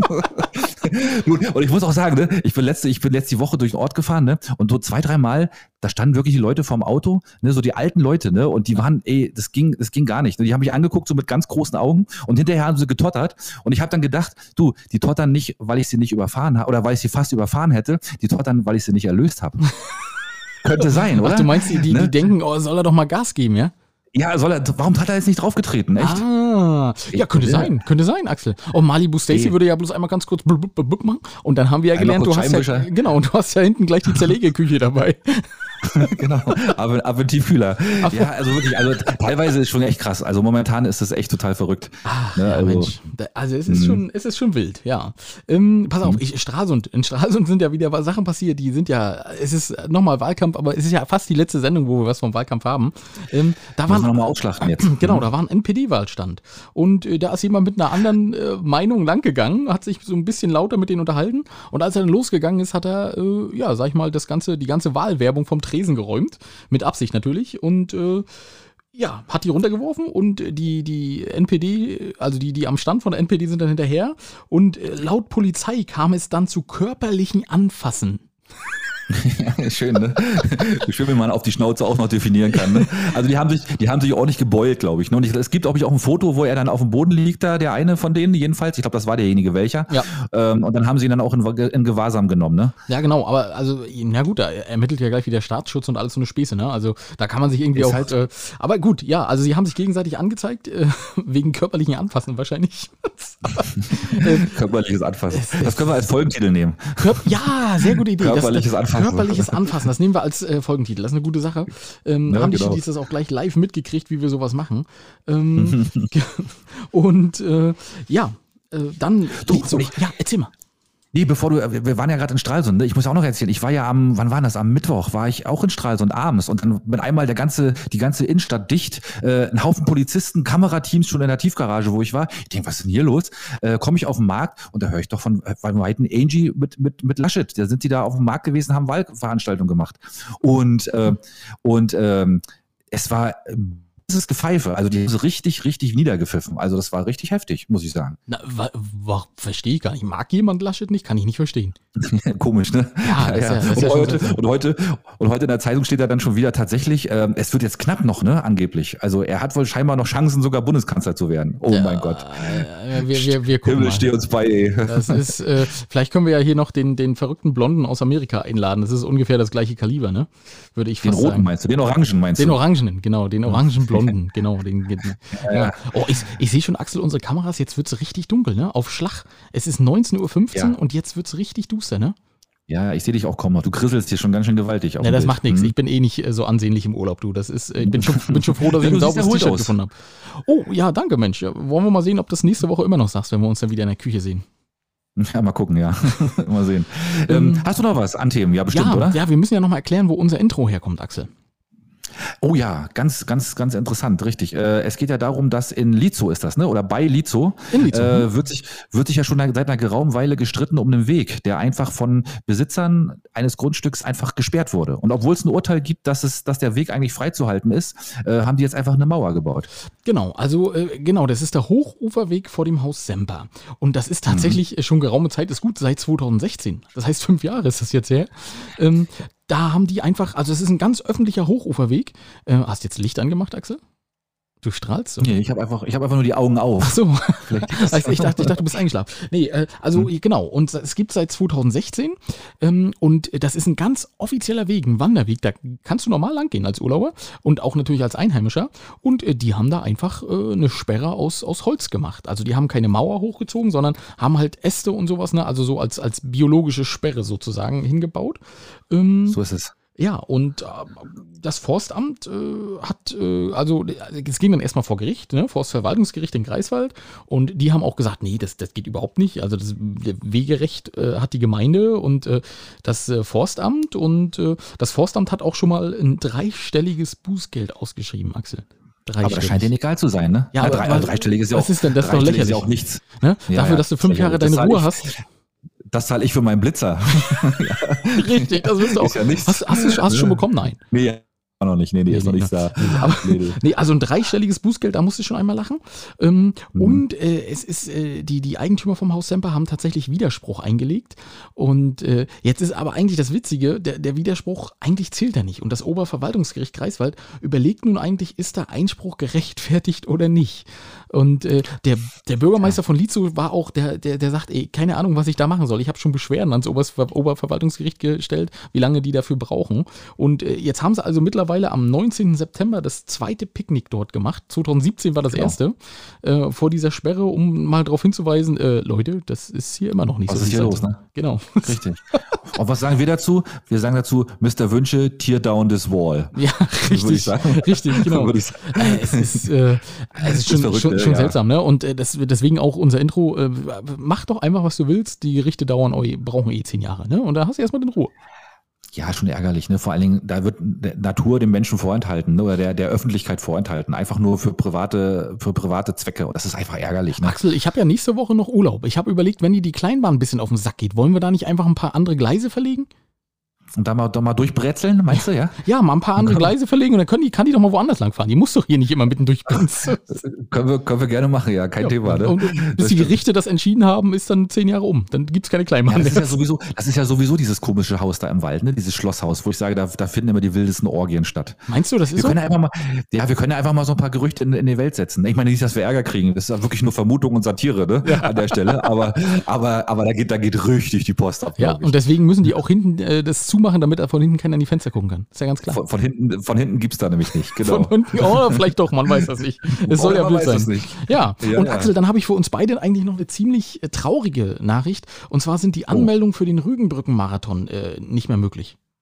Und ich muss auch sagen, ne, ich bin letzte, ich bin letzte Woche durch den Ort gefahren, ne, und so zwei, dreimal, da standen wirklich die Leute vorm Auto, ne, so die alten Leute, ne, und die waren, ey, das ging, das ging gar nicht. Die haben mich angeguckt, so mit ganz großen Augen, und hinterher haben sie getottert. Und ich habe dann gedacht, du, die tottern nicht, weil ich sie nicht überfahren habe, oder weil ich sie fast überfahren hätte, die tottern, weil ich sie nicht erlöst habe. Könnte sein, oder? Ach, du meinst, die, die, ne? die denken, oh, soll er doch mal Gas geben, ja? Ja, soll er, warum hat er jetzt nicht draufgetreten, echt? Ah, ja, könnte ja. sein, könnte sein, Axel. Oh, Malibu Stacy würde ja bloß einmal ganz kurz blub, blub, blub machen und dann haben wir ja gelernt, du hast ja, genau, du hast ja hinten gleich die Zerlegeküche dabei. Genau, aber Appetitkühler. Ja, also wirklich, also teilweise ist schon echt krass. Also momentan ist das echt total verrückt. Ach, ne, ja, also, Mensch. Also es ist mh. schon, es ist schon wild, ja. Ähm, pass auf, ich, Stralsund. In Stralsund sind ja wieder Sachen passiert, die sind ja, es ist nochmal Wahlkampf, aber es ist ja fast die letzte Sendung, wo wir was vom Wahlkampf haben. Ähm, da waren nochmal ausschlachten jetzt. Genau, da war ein N P D-Wahlstand. Und äh, da ist jemand mit einer anderen äh, Meinung langgegangen, hat sich so ein bisschen lauter mit denen unterhalten. Und als er dann losgegangen ist, hat er, äh, ja, sag ich mal, das ganze, die ganze Wahlwerbung vom Tresen geräumt. Mit Absicht natürlich. Und äh, ja, hat die runtergeworfen und die, die N P D, also die, die am Stand von der N P D sind dann hinterher. Und äh, laut Polizei kam es dann zu körperlichen Anfassen. Ja, schön, ne? Schön, wenn man auf die Schnauze auch noch definieren kann. Ne? Also die haben sich, die haben sich ordentlich gebeult, glaube ich. Ne? Und ich, es gibt, glaube ich, auch ein Foto, wo er dann auf dem Boden liegt, da der eine von denen jedenfalls. Ich glaube, das war derjenige, welcher. Ja. Ähm, und dann haben sie ihn dann auch in, in Gewahrsam genommen, ne? Ja, genau. Aber also, na gut, da ermittelt ja gleich wieder Staatsschutz und alles so eine Späße, ne? Also da kann man sich irgendwie ist auch. Halt äh, aber gut, ja, also sie haben sich gegenseitig angezeigt äh, wegen körperlichen Anfassen wahrscheinlich. Körperliches Anfassen. Das können wir als Folgentitel nehmen. Körp- ja, sehr gute Idee. Körperliches das, Anfassen. körperliches Anfassen, das nehmen wir als äh, Folgentitel. Das ist eine gute Sache. Ähm, Ja, haben die genau. Studis das auch gleich live mitgekriegt, wie wir sowas machen. Ähm, und äh, ja, äh, dann Du, so, ich- ja, erzähl mal. Nee, bevor du, wir wir waren ja gerade in Stralsund, ne? Ich muss auch noch erzählen, ich war ja am, wann war das? Am Mittwoch war ich auch in Stralsund abends und dann mit einmal der ganze, die ganze Innenstadt dicht, äh, ein Haufen Polizisten, Kamerateams schon in der Tiefgarage, wo ich war. Ich denke, was ist denn hier los? Äh, komme ich auf den Markt und da höre ich doch von, von Weitem Angie mit, mit, mit Laschet. Da sind die da auf dem Markt gewesen, haben Wahlveranstaltungen gemacht. Und, äh, und ähm, es war das ist Gepfeife. Also die haben so richtig, richtig niedergepfiffen. Also das war richtig heftig, muss ich sagen. Na, wa, wa, verstehe ich gar nicht. Mag jemand Laschet nicht? Kann ich nicht verstehen. Komisch, ne? Ja, das ist ja- das ist und, ja schon heute, seltsam. und, heute, und heute in der Zeitung steht da dann schon wieder tatsächlich, ähm, es wird jetzt knapp noch, ne, angeblich. Also er hat wohl scheinbar noch Chancen, sogar Bundeskanzler zu werden. Oh mein Gott. Äh, wir, wir, wir gucken Himmel, mal. steh uns bei, ey. Das ist, äh, vielleicht können wir ja hier noch den, den verrückten Blonden aus Amerika einladen. Das ist ungefähr das gleiche Kaliber, ne? Würde ich Den fast roten sagen. meinst du, den orangen meinst Den du? Orangenen, genau, den orangen Blonden, genau. Den, den, ja. Oh, ich, ich sehe schon, Axel, unsere Kameras, jetzt wird es richtig dunkel, ne? Auf Schlag. Es ist neunzehn Uhr fünfzehn Ja. und jetzt wird es richtig duster, ne? Ja, ich sehe dich auch kaum noch. Du krisselst hier schon ganz schön gewaltig. auf Ne, dem das Bild. macht nichts. Hm. Ich bin eh nicht äh, so ansehnlich im Urlaub, du. Das ist, äh, ich bin schon, bin schon froh, dass ich Du ein siehst sauberes erholt T-Shirt aus. gefunden habe. Oh, ja, danke, Mensch. Ja, wollen wir mal sehen, ob das nächste Woche immer noch sagst, wenn wir uns dann wieder in der Küche sehen. Ja, mal gucken, ja. mal sehen. Ähm, Ähm, hast du noch was an Themen? Ja, bestimmt, ja, oder? ja, wir müssen ja nochmal erklären, wo unser Intro herkommt, Axel. Oh ja, ganz, ganz, ganz interessant, richtig. Äh, es geht ja darum, dass in Lizo ist das, ne? Oder bei Lizo, In Lizo, äh, wird sich, wird sich ja schon seit einer geraumen Weile gestritten um einen Weg, der einfach von Besitzern eines Grundstücks einfach gesperrt wurde. Und obwohl es ein Urteil gibt, dass es, dass der Weg eigentlich freizuhalten ist, äh, haben die jetzt einfach eine Mauer gebaut. Genau, also äh, genau, das ist der Hochuferweg vor dem Haus Semper. Und das ist tatsächlich Mhm. äh, schon geraume Zeit, ist gut, seit zweitausendsechzehn. Das heißt, fünf Jahre ist das jetzt her. Ähm, da haben die einfach, also es ist ein ganz öffentlicher Hochuferweg. Äh, hast du jetzt Licht angemacht, Axel? Du strahlst so. Nee, ich habe einfach, ich habe einfach nur die Augen Ach auf. so, Vielleicht liegt das- also ich dachte, ich dachte, du bist eingeschlafen. Nee, äh, also genau, und es gibt seit zweitausendsechzehn ähm, und das ist ein ganz offizieller Weg, ein Wanderweg, da kannst du normal lang gehen als Urlauber und auch natürlich als Einheimischer und äh, die haben da einfach äh, eine Sperre aus, aus Holz gemacht. Also die haben keine Mauer hochgezogen, sondern haben halt Äste und sowas, ne? Also so als, als biologische Sperre sozusagen hingebaut. Ähm, So ist es. ja, und äh, das Forstamt äh, hat, äh, also es ging dann erstmal vor Gericht, ne, Forstverwaltungsgericht in Greifswald und die haben auch gesagt, nee, das, das geht überhaupt nicht. Also das der Wegerecht äh, hat die Gemeinde und äh, das äh, Forstamt und äh, das Forstamt hat auch schon mal ein dreistelliges Bußgeld ausgeschrieben, Axel. Aber das scheint denen egal zu sein, ne? Ja, Na, aber- drei, aber- also dreistellig ist ja was auch, ist denn das? Ist doch dreistellig ist lächerlich. ja auch nichts. Ne? Ja, Dafür, ja. dass du fünf Jahre Das deine zahl Ruhe ich- hast. Das zahle ich für meinen Blitzer. Richtig, das wirst du auch. Ist ja nichts. Hast, hast, du, hast du schon bekommen? Nein. Nee, noch nicht. Nee, nee, Nee, ist noch nee, nichts da. Aber, Nee, nee. nee, also ein dreistelliges Bußgeld, da musst du schon einmal lachen. Ähm, Mhm. Und äh, es ist, äh, die, die Eigentümer vom Haus Semper haben tatsächlich Widerspruch eingelegt. Und äh, jetzt ist aber eigentlich das Witzige, der, der Widerspruch, eigentlich zählt er nicht. Und das Oberverwaltungsgericht Greifswald überlegt nun eigentlich, ist der Einspruch gerechtfertigt oder nicht. Und äh, der, der Bürgermeister von Lietzow war auch, der, der, der sagt, ey, keine Ahnung, was ich da machen soll. Ich habe schon Beschwerden ans Oberver Oberverwaltungsgericht gestellt, wie lange die dafür brauchen. Und äh, jetzt haben sie also mittlerweile am neunzehnten September das zweite Picknick dort gemacht. zweitausendsiebzehn war das Genau. erste, äh, vor dieser Sperre, um mal darauf hinzuweisen, äh, Leute, das ist hier immer noch nicht Was so. ist wie hier es los, sein ne? soll. Genau. Richtig. Und was sagen wir dazu? Wir sagen dazu, Mister Wünsche, tear down this wall. Ja, Würde richtig. ich sagen. Richtig, genau. Würde ich sagen. Äh, es ist, äh, es ist schon, verrückt, schon, ne? schon Ja. seltsam, ne? Und äh, das, deswegen auch unser Intro, äh, mach doch einfach, was du willst. Die Gerichte dauern, oh, brauchen eh zehn Jahre, ne? Und da hast du erstmal den Ruhe. Ja, schon ärgerlich, ne? Vor allen Dingen, da wird der Natur dem Menschen vorenthalten, ne? Oder der, der Öffentlichkeit vorenthalten. Einfach nur für private, für private Zwecke. Und das ist einfach ärgerlich, ne? Axel, ich habe ja nächste Woche noch Urlaub. Ich habe überlegt, wenn dir die Kleinbahn ein bisschen auf den Sack geht, wollen wir da nicht einfach ein paar andere Gleise verlegen? Und da mal, da mal durchbrezeln, meinst du, ja? Ja, mal ein paar andere Gleise verlegen und dann können die, kann die doch mal woanders lang fahren. Die muss doch hier nicht immer mitten durch Binz. können wir, können wir gerne machen, ja. Kein Thema, ne? Und, und bis Das die stimmt. Gerichte das entschieden haben, ist dann zehn Jahre um. Dann gibt es keine Ja, Kleinbahn das ist ja mehr. sowieso, das ist ja sowieso dieses komische Haus da im Wald, ne? Dieses Schlosshaus, wo ich sage, da, da finden immer die wildesten Orgien statt. Meinst du, das Wir ist so? können ja einfach mal, ja, wir können ja einfach mal so ein paar Gerüchte in, in die Welt setzen. Ich meine nicht, dass wir Ärger kriegen. Das ist ja wirklich nur Vermutung und Satire, ne? An der Stelle. Aber, aber, aber da geht, da geht richtig die Post ab. Ja, glaub ich. und deswegen müssen die auch hinten äh, das zumachen, damit er von hinten keiner in die Fenster gucken kann. Ist ja ganz klar. Von, von hinten, von hinten gibt's da nämlich nicht. Genau. Von hinten, oh, vielleicht doch, man weiß das nicht. Es soll Oder ja man blöd weiß es sein. nicht. Ja, Ja, und ja. Axel, dann habe ich für uns beide eigentlich noch eine ziemlich äh, traurige Nachricht. Und zwar sind die Anmeldungen für den Rügenbrücken-Marathon äh, nicht mehr möglich.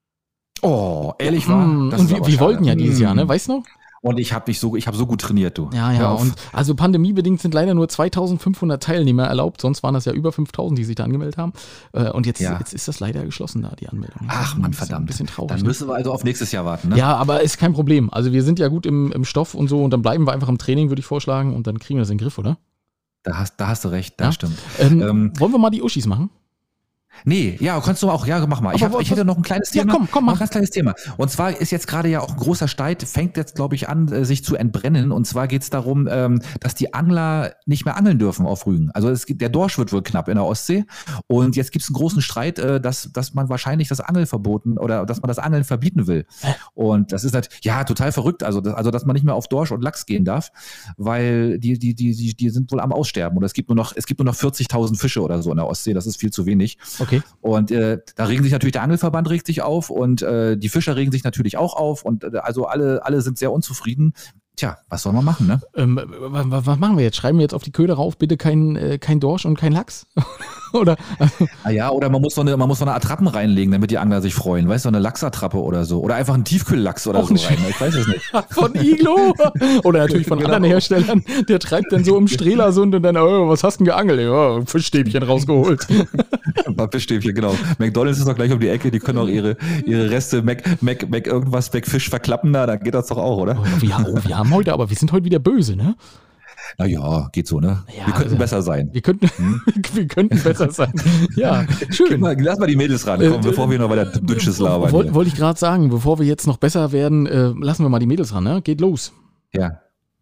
Oh, ehrlich wahr? Mm, und wir, wir wollten ja dieses Jahr, ne? Weißt du noch? Und ich habe dich so, ich habe so gut trainiert, du. Ja, ja. Und also pandemiebedingt sind leider nur zweitausendfünfhundert Teilnehmer erlaubt. Sonst waren das ja über fünftausend, die sich da angemeldet haben. Und jetzt, ja. jetzt ist das leider geschlossen da, die Anmeldung. Ach man, verdammt. Ein bisschen traurig. Dann müssen wir also auf nächstes Jahr warten, ne? Ja, aber ist kein Problem. Also wir sind ja gut im, im Stoff und so. Und dann bleiben wir einfach im Training, würde ich vorschlagen. Und dann kriegen wir das in den Griff, oder? Da hast, da hast du recht, das ja? stimmt. Ähm, ähm, wollen wir mal die Uschis machen? Nee, ja, kannst du auch, ja, mach mal. Ich, hab, ich hätte noch ein kleines Thema. Ja, komm, komm, mach. Ein ganz kleines Thema. Und zwar ist jetzt gerade ja auch ein großer Streit, fängt jetzt, glaube ich, an, sich zu entbrennen. Und zwar geht es darum, dass die Angler nicht mehr angeln dürfen auf Rügen. Also es, der Dorsch wird wohl knapp in der Ostsee. Und jetzt gibt es einen großen Streit, dass, dass man wahrscheinlich das Angeln verboten oder dass man das Angeln verbieten will. Und das ist halt, ja, total verrückt. Also, also dass man nicht mehr auf Dorsch und Lachs gehen darf, weil die, die, die, die, die sind wohl am Aussterben. Oder es gibt nur noch, es gibt nur noch vierzigtausend Fische oder so in der Ostsee. Das ist viel zu wenig. Okay. Und äh, da regen sich natürlich, der Angelverband regt sich auf und äh, die Fischer regen sich natürlich auch auf und äh, also alle, alle sind sehr unzufrieden. Tja, was soll man machen, ne? Ähm, was, was machen wir jetzt? Schreiben wir jetzt auf die Köder rauf, bitte kein, äh, kein Dorsch und kein Lachs? Oder? Ah ja, oder man muss so eine, man muss so eine Attrappen reinlegen, damit die Angler sich freuen. Weißt du, so eine Lachsattrappe oder so. Oder einfach einen Tiefkühllachs oder auch so rein. Ich weiß es nicht. Von Iglo? Oder natürlich von genau. anderen Herstellern. Der treibt dann so im Strelasund und dann, oh, was hast du denn geangelt? Ja, Fischstäbchen rausgeholt. Ein paar Fischstäbchen, genau. McDonald's ist doch gleich um die Ecke, die können auch ihre, ihre Reste Mac, Mac, Mac irgendwas, Macfisch verklappen da, dann geht das doch auch, oder? Oh, wir, haben, oh, wir haben heute, aber wir sind heute wieder böse, ne? Naja, geht so, ne? Ja, wir könnten also, besser sein. Wir könnten, hm? wir könnten besser sein. Ja, schön. Mal, lass mal die Mädels ran, komm, äh, bevor wir noch weiter Dünnsches labern. Wollte wollt ich gerade sagen, bevor wir jetzt noch besser werden, äh, lassen wir mal die Mädels ran, ne? Geht los. Ja.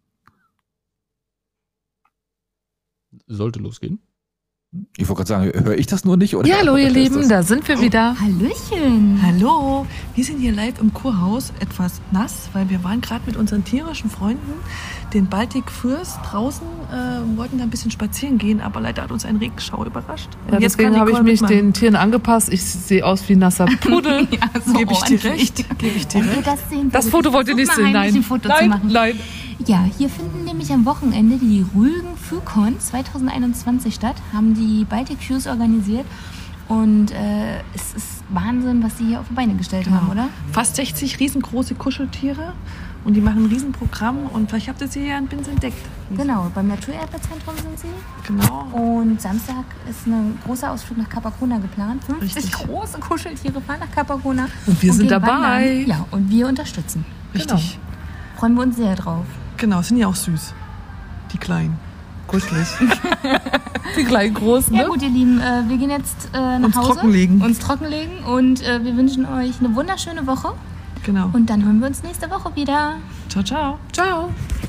Sollte losgehen. Ich wollte gerade sagen, höre ich das nur nicht? Oder? Ja, hallo ihr Lieben, da sind wir wieder. Hallöchen. Hallo, wir sind hier live im Kurhaus, etwas nass, weil wir waren gerade mit unseren tierischen Freunden, den Baltic Furs, draußen, äh, wollten da ein bisschen spazieren gehen, aber leider hat uns ein Regenschauer überrascht. Ja, jetzt deswegen habe ich mich mitmachen. den Tieren angepasst. Ich sehe aus wie ein nasser Pudel. Ja, so Gebe ich dir recht. Gebe ich dir recht. Das, sehen das Foto wollt ihr nicht sehen, nein. Ein Foto nein, zu machen. nein. Ja, hier finden nämlich am Wochenende die Rügen FUCON zwanzig einundzwanzig statt, haben die Baltic Furs organisiert und äh, es ist Wahnsinn, was sie hier auf die Beine gestellt genau. haben, oder? Fast sechzig riesengroße Kuscheltiere und die machen ein Riesenprogramm und vielleicht habt ihr sie ja in Binz entdeckt. Genau, beim Naturerbe-Zentrum sind sie. Genau. Und Samstag ist ein großer Ausflug nach Capacona geplant. fünfzig Richtig. große Kuscheltiere fahren nach Capacona. Und wir und sind dabei. Wandern. Ja, und wir unterstützen. Richtig. Genau. Freuen wir uns sehr drauf. Genau, sind ja auch süß. Die Kleinen. Kuschelig. Die kleinen Großen, ne? Ja gut, ihr Lieben, äh, wir gehen jetzt äh, nach uns Hause. Trockenlegen. Uns trockenlegen. Und äh, wir wünschen euch eine wunderschöne Woche. Genau. Und dann hören wir uns nächste Woche wieder. Ciao, ciao. Ciao.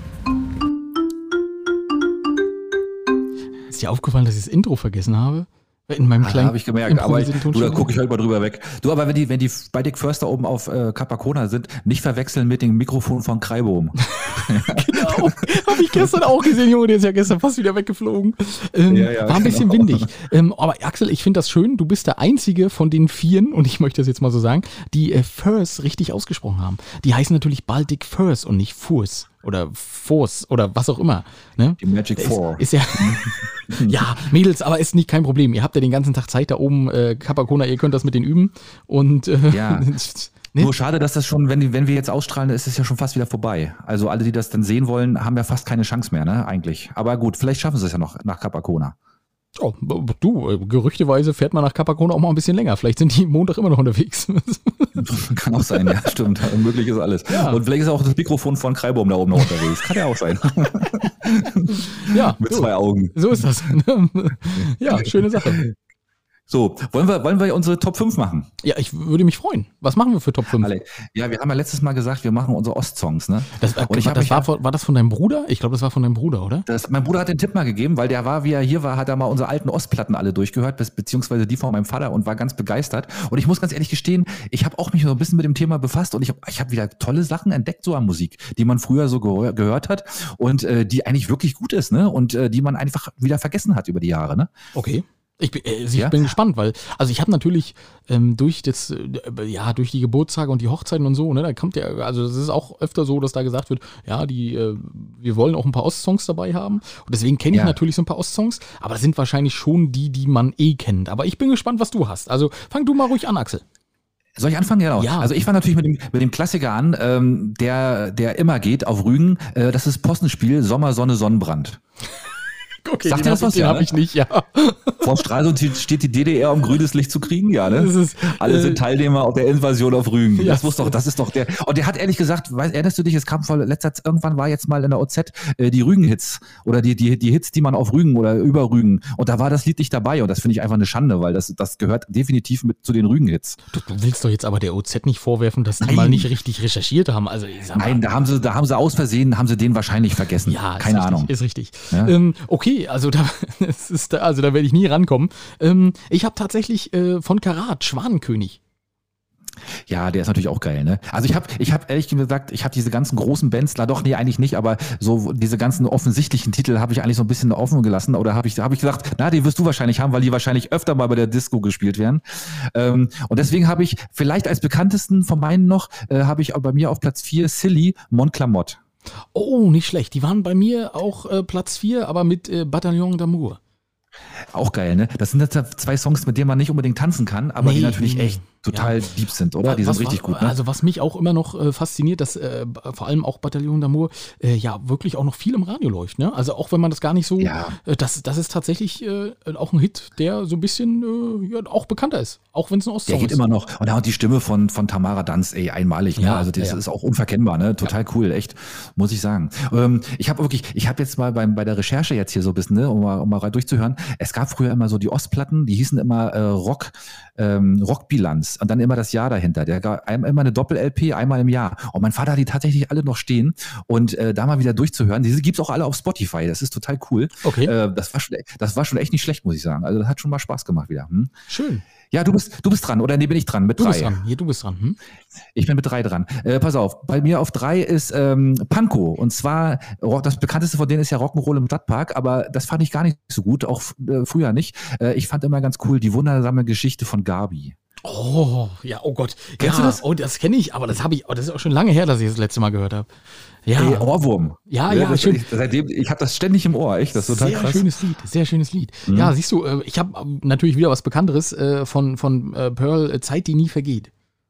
Ist dir aufgefallen, dass ich das Intro vergessen habe? In meinem kleinen. Habe ich gemerkt, aber ich, du, da gucke ich halt mal drüber weg. Du, aber wenn die, wenn die Baltic Furs da oben auf äh, Capacona sind, nicht verwechseln mit dem Mikrofon von Kreibohm. Genau, habe ich gestern auch gesehen, Junge, der ist ja gestern fast wieder weggeflogen. Ähm, ja, ja, war ein bisschen genau. windig. Ähm, aber Axel, ich finde das schön, du bist der Einzige von den Vieren, und ich möchte das jetzt mal so sagen, die äh, Furs richtig ausgesprochen haben. Die heißen natürlich Baltic Furs und nicht Furs. Oder Force oder was auch immer. Ne? Die Magic ist, Four. Ist ja, ja, Mädels, aber ist nicht kein Problem. Ihr habt ja den ganzen Tag Zeit da oben, äh, Capacona, ihr könnt das mit denen üben. Und, äh, ja. Ne? Nur schade, dass das schon, wenn, die, wenn wir jetzt ausstrahlen, ist es ja schon fast wieder vorbei. Also alle, die das dann sehen wollen, haben ja fast keine Chance mehr, ne, eigentlich. Aber gut, vielleicht schaffen sie es ja noch nach Capacona. Oh, du, gerüchteweise fährt man nach Capacona auch mal ein bisschen länger. Vielleicht sind die Montag immer noch unterwegs. Kann auch sein, ja, stimmt. Möglich ist alles. Ja. Und vielleicht ist auch das Mikrofon von Kreibaum da oben noch unterwegs. Kann ja auch sein. Ja. Mit so. zwei Augen. So ist das. Ja, schöne Sache. So, wollen wir, wollen wir unsere Top fünf machen? Ja, ich würde mich freuen. Was machen wir für Top fünf? Ja, wir haben ja letztes Mal gesagt, wir machen unsere Ostsongs, ne? Das, Und ich das war, von, war das von deinem Bruder? Ich glaube, das war von deinem Bruder, oder? Das, mein Bruder hat den Tipp mal gegeben, weil der war, wie er hier war, hat er mal unsere alten Ostplatten alle durchgehört, beziehungsweise die von meinem Vater, und war ganz begeistert. Und ich muss ganz ehrlich gestehen, ich habe auch mich so ein bisschen mit dem Thema befasst und ich habe ich hab wieder tolle Sachen entdeckt, so an Musik, die man früher so ge- gehört hat und äh, die eigentlich wirklich gut ist, ne? Und äh, die man einfach wieder vergessen hat über die Jahre, ne? Okay. Ich bin, äh, ich ja? bin gespannt, weil, also ich habe natürlich ähm, durch das, äh, ja, durch die Geburtstage und die Hochzeiten und so, ne, da kommt ja, also es ist auch öfter so, dass da gesagt wird, ja, die, äh, wir wollen auch ein paar Ostsongs dabei haben. Und deswegen kenne ich ja. natürlich so ein paar Ostsongs, aber das sind wahrscheinlich schon die, die man eh kennt. Aber ich bin gespannt, was du hast. Also fang du mal ruhig an, Axel. Soll ich anfangen? Genau. Ja. Also ich fange natürlich mit dem, mit dem Klassiker an, ähm, der, der immer geht auf Rügen. Äh, das ist Postenspiel Sommer, Sonne, Sonnenbrand. Okay, Sagt den ihr das hab was? ich, den Ja, habe ne? ich nicht, ja. Vor Stralsund steht die D D R, um grünes Licht zu kriegen, ja, ne? Das ist, Alle äh, sind Teilnehmer auf der Invasion auf Rügen. Ja. Das muss doch, das ist doch der. Und der hat ehrlich gesagt, weißt, erinnerst du dich, es kam vor letzter Zeit, irgendwann war jetzt mal in der O Z äh, die Rügen-Hits oder die, die, die Hits, die man auf Rügen oder über Rügen. Und da war das Lied nicht dabei. Und das finde ich einfach eine Schande, weil das, das gehört definitiv mit zu den Rügen-Hits. Du, du willst doch jetzt aber der O Z nicht vorwerfen, dass die Nein. mal nicht richtig recherchiert haben. Also, ich sag mal, Nein, da haben sie, da haben sie aus Versehen, haben sie den wahrscheinlich vergessen. ja, ist Keine richtig, Ahnung. ist richtig. Ja. Ähm, okay, also da, es ist, da- also da werde ich nie rankommen. Ähm, ich habe tatsächlich äh, von Karat Schwanenkönig. Ja, der ist natürlich auch geil, ne? Also ich habe, ich habe ehrlich gesagt, ich habe diese ganzen großen Bands, da doch, nee, eigentlich nicht, aber so diese ganzen offensichtlichen Titel habe ich eigentlich so ein bisschen offen gelassen oder habe ich, habe ich gesagt, na, die wirst du wahrscheinlich haben, weil die wahrscheinlich öfter mal bei der Disco gespielt werden. Ähm, und deswegen habe ich vielleicht als bekanntesten von meinen noch, äh, habe ich bei mir auf Platz vier Silly Montclamotte. Oh, nicht schlecht. Die waren bei mir auch äh, Platz vier, aber mit äh, Bataillon d'Amour. Auch geil, ne? Das sind jetzt zwei Songs, mit denen man nicht unbedingt tanzen kann, aber Nee, die natürlich nee, echt total ja. deep sind, oder? Die Was- sind richtig was, gut, ne? Also was mich auch immer noch äh, fasziniert, dass äh, vor allem auch Bataillon d'Amour äh, ja wirklich auch noch viel im Radio läuft. Ne? Also auch wenn man das gar nicht so, Ja. äh, das, das ist tatsächlich äh, auch ein Hit, der so ein bisschen äh, ja, auch bekannter ist, auch wenn es ein Der Ostsong geht ist. immer noch. Und auch die Stimme von, von Tamara Danz, ey, einmalig. Ne? Ja, Also das ja, ja. ist auch unverkennbar, ne? Total cool, echt, muss ich sagen. Ähm, ich habe wirklich, ich habe jetzt mal beim, bei der Recherche jetzt hier so ein bisschen, ne, um mal, um mal rein durchzuhören. Es gab früher immer so die Ostplatten, die hießen immer äh, Rock, ähm, Rockbilanz und dann immer das Jahr dahinter. Der gab einem immer eine Doppel-L P einmal im Jahr. Und mein Vater hat die tatsächlich alle noch stehen. Und äh, da mal wieder durchzuhören, diese gibt's auch alle auf Spotify. Das ist total cool. Okay. Äh, das war schon, das war schon echt nicht schlecht, muss ich sagen. Also das hat schon mal Spaß gemacht wieder. Hm? Schön. Ja, du bist, du bist dran, oder nee, bin ich dran mit Du drei. bist dran. Hier, du bist dran. Hm? Ich bin mit drei dran. Äh, pass auf, bei mir auf drei ist ähm, Pankow. Und zwar, Rock- das bekannteste von denen ist ja Rock'n'Roll im Stadtpark, aber das fand ich gar nicht so gut, auch äh, früher nicht. Äh, ich fand immer ganz cool die wundersame Geschichte von Gabi. Oh, ja, oh Gott. Kennst ja, du das? Oh, das kenne ich, aber das habe ich, oh, das ist auch schon lange her, dass ich das letzte Mal gehört habe. Ja, Ey, Ohrwurm. Ja, ja, das, schön. Ich, seitdem, ich habe das ständig im Ohr, echt, das ist total sehr krass. schönes Lied, sehr schönes Lied. Mhm. Ja, siehst du, äh, ich habe ähm, natürlich wieder was Bekannteres äh, von, von äh, Pearl, äh, Zeit, die nie vergeht.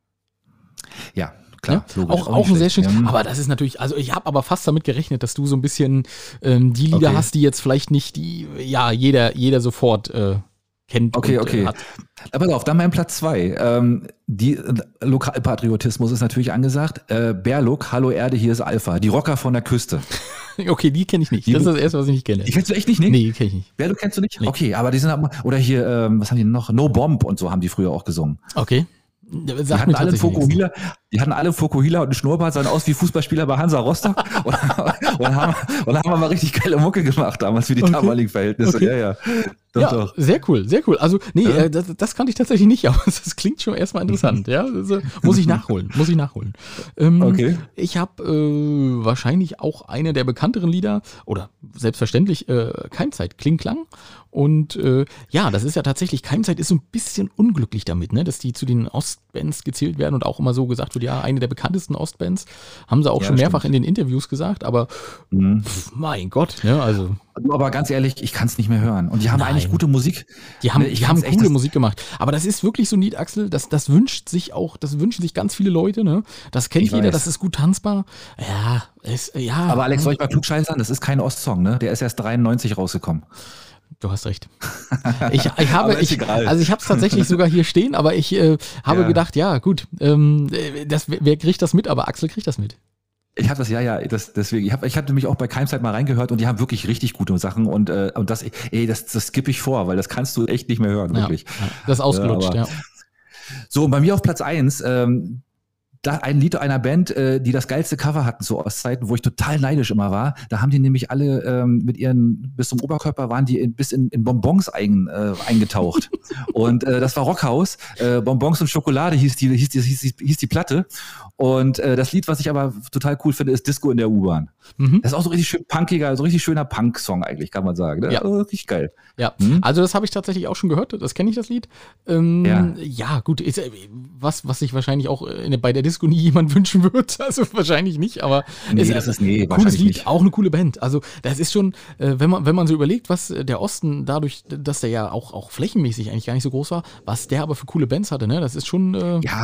Ja, klar. Ja? Logisch, Auch, auch ein sehr schlecht. schönes, Ja. aber das ist natürlich, also ich habe aber fast damit gerechnet, dass du so ein bisschen ähm, die Lieder Okay. hast, die jetzt vielleicht nicht die, ja, jeder, jeder sofort äh, kennt Okay, und okay. äh, hat. Aber pass auf, dann mein Platz zwei. Ähm, die äh, Lokalpatriotismus ist natürlich angesagt. Äh, Berluk, Hallo Erde, hier ist Alpha. Die Rocker von der Küste. Okay, die kenne ich nicht. Die- Das ist das erste, was ich nicht kenne. Die kennst du echt nicht, ne? Nee, die kenne ich nicht. Berluk kennst du nicht? Nee. Okay, aber die sind aber, oder hier, ähm, was haben die noch? No Bomb und so haben die früher auch gesungen. Okay. Die Sag hatten mir alle tatsächlich nichts. Fokuhila, die hatten alle Fokuhila und einen Schnurrbart, sahen aus wie Fußballspieler bei Hansa Rostock und, und, haben, und haben aber richtig geile Mucke gemacht damals für die Okay. damaligen Verhältnisse. Okay. Ja, ja. Doch, Ja, doch. sehr cool, sehr cool. Also, nee, Ja. äh, das, das kannte ich tatsächlich nicht, aber das klingt schon erstmal interessant. Ja, also, muss ich nachholen, muss ich nachholen. Ähm, Okay. Ich habe äh, wahrscheinlich auch eine der bekannteren Lieder, oder selbstverständlich äh, Keimzeit, Kling-Klang. Und äh, ja, das ist ja tatsächlich, Keimzeit ist so ein bisschen unglücklich damit, ne, dass die zu den Ostbands gezählt werden und auch immer so gesagt wird, ja, eine der bekanntesten Ostbands. Haben sie auch Ja, schon mehrfach stimmt. in den Interviews gesagt, aber Mhm. pff, mein Gott, ne, also Du, aber ganz ehrlich, ich kann es nicht mehr hören. Und die haben Nein. eigentlich gute Musik. Die haben, Ne, ich die haben fand's echt, coole das- Musik gemacht. Aber das ist wirklich so ein Lied, Axel, das, das wünscht sich auch, das wünschen sich ganz viele Leute, ne? Das kennt Ich jeder, weiß. das ist gut tanzbar. Ja, es, ja. Aber Alex, soll ich mal klugscheißern? Das ist kein Ostsong, ne? Der ist erst dreiundneunzig rausgekommen. Du hast recht. Ich, ich habe, Aber ist ich, egal. also ich habe es tatsächlich sogar hier stehen, aber ich äh, habe Ja. gedacht, ja, gut, ähm, das, wer kriegt das mit? Aber Axel kriegt das mit. Ich habe das, ja, ja, das, deswegen. Ich habe ich hab nämlich auch bei Keimzeit mal reingehört und die haben wirklich richtig gute Sachen und, äh, und das, ey, das, das skippe ich vor, weil das kannst du echt nicht mehr hören, Ja, wirklich. ja, das ist ausgelutscht, Ja, ja. aber- So, und bei mir auf Platz eins, ähm, da ein Lied einer Band, äh, die das geilste Cover hatten zu Ostzeiten, wo ich total neidisch immer war. Da haben die nämlich alle ähm, mit ihren, bis zum Oberkörper waren die in, bis in, in Bonbons ein, äh, eingetaucht. Und äh, das war Rockhaus. Äh, Bonbons und Schokolade hieß die, hieß die, hieß die, hieß die Platte. Und äh, das Lied, was ich aber total cool finde, ist Disco in der U-Bahn. Mhm. Das ist auch so richtig schön punkiger, so richtig schöner Punk-Song eigentlich, kann man sagen. Ne? Ja. Also richtig geil. Ja, Hm? also das habe ich tatsächlich auch schon gehört, das kenne ich, das Lied. Ähm, ja. Ja. gut, ist, äh, was, was sich wahrscheinlich auch in, bei der Disco nie jemand wünschen wird, also wahrscheinlich nicht, aber Nee, ist, das ist, nee, cooles wahrscheinlich Lied, nicht. auch eine coole Band. Also das ist schon, äh, wenn man wenn man so überlegt, was äh, der Osten dadurch, dass der ja auch auch flächenmäßig eigentlich gar nicht so groß war, was der aber für coole Bands hatte, ne? Das ist schon äh, Ja,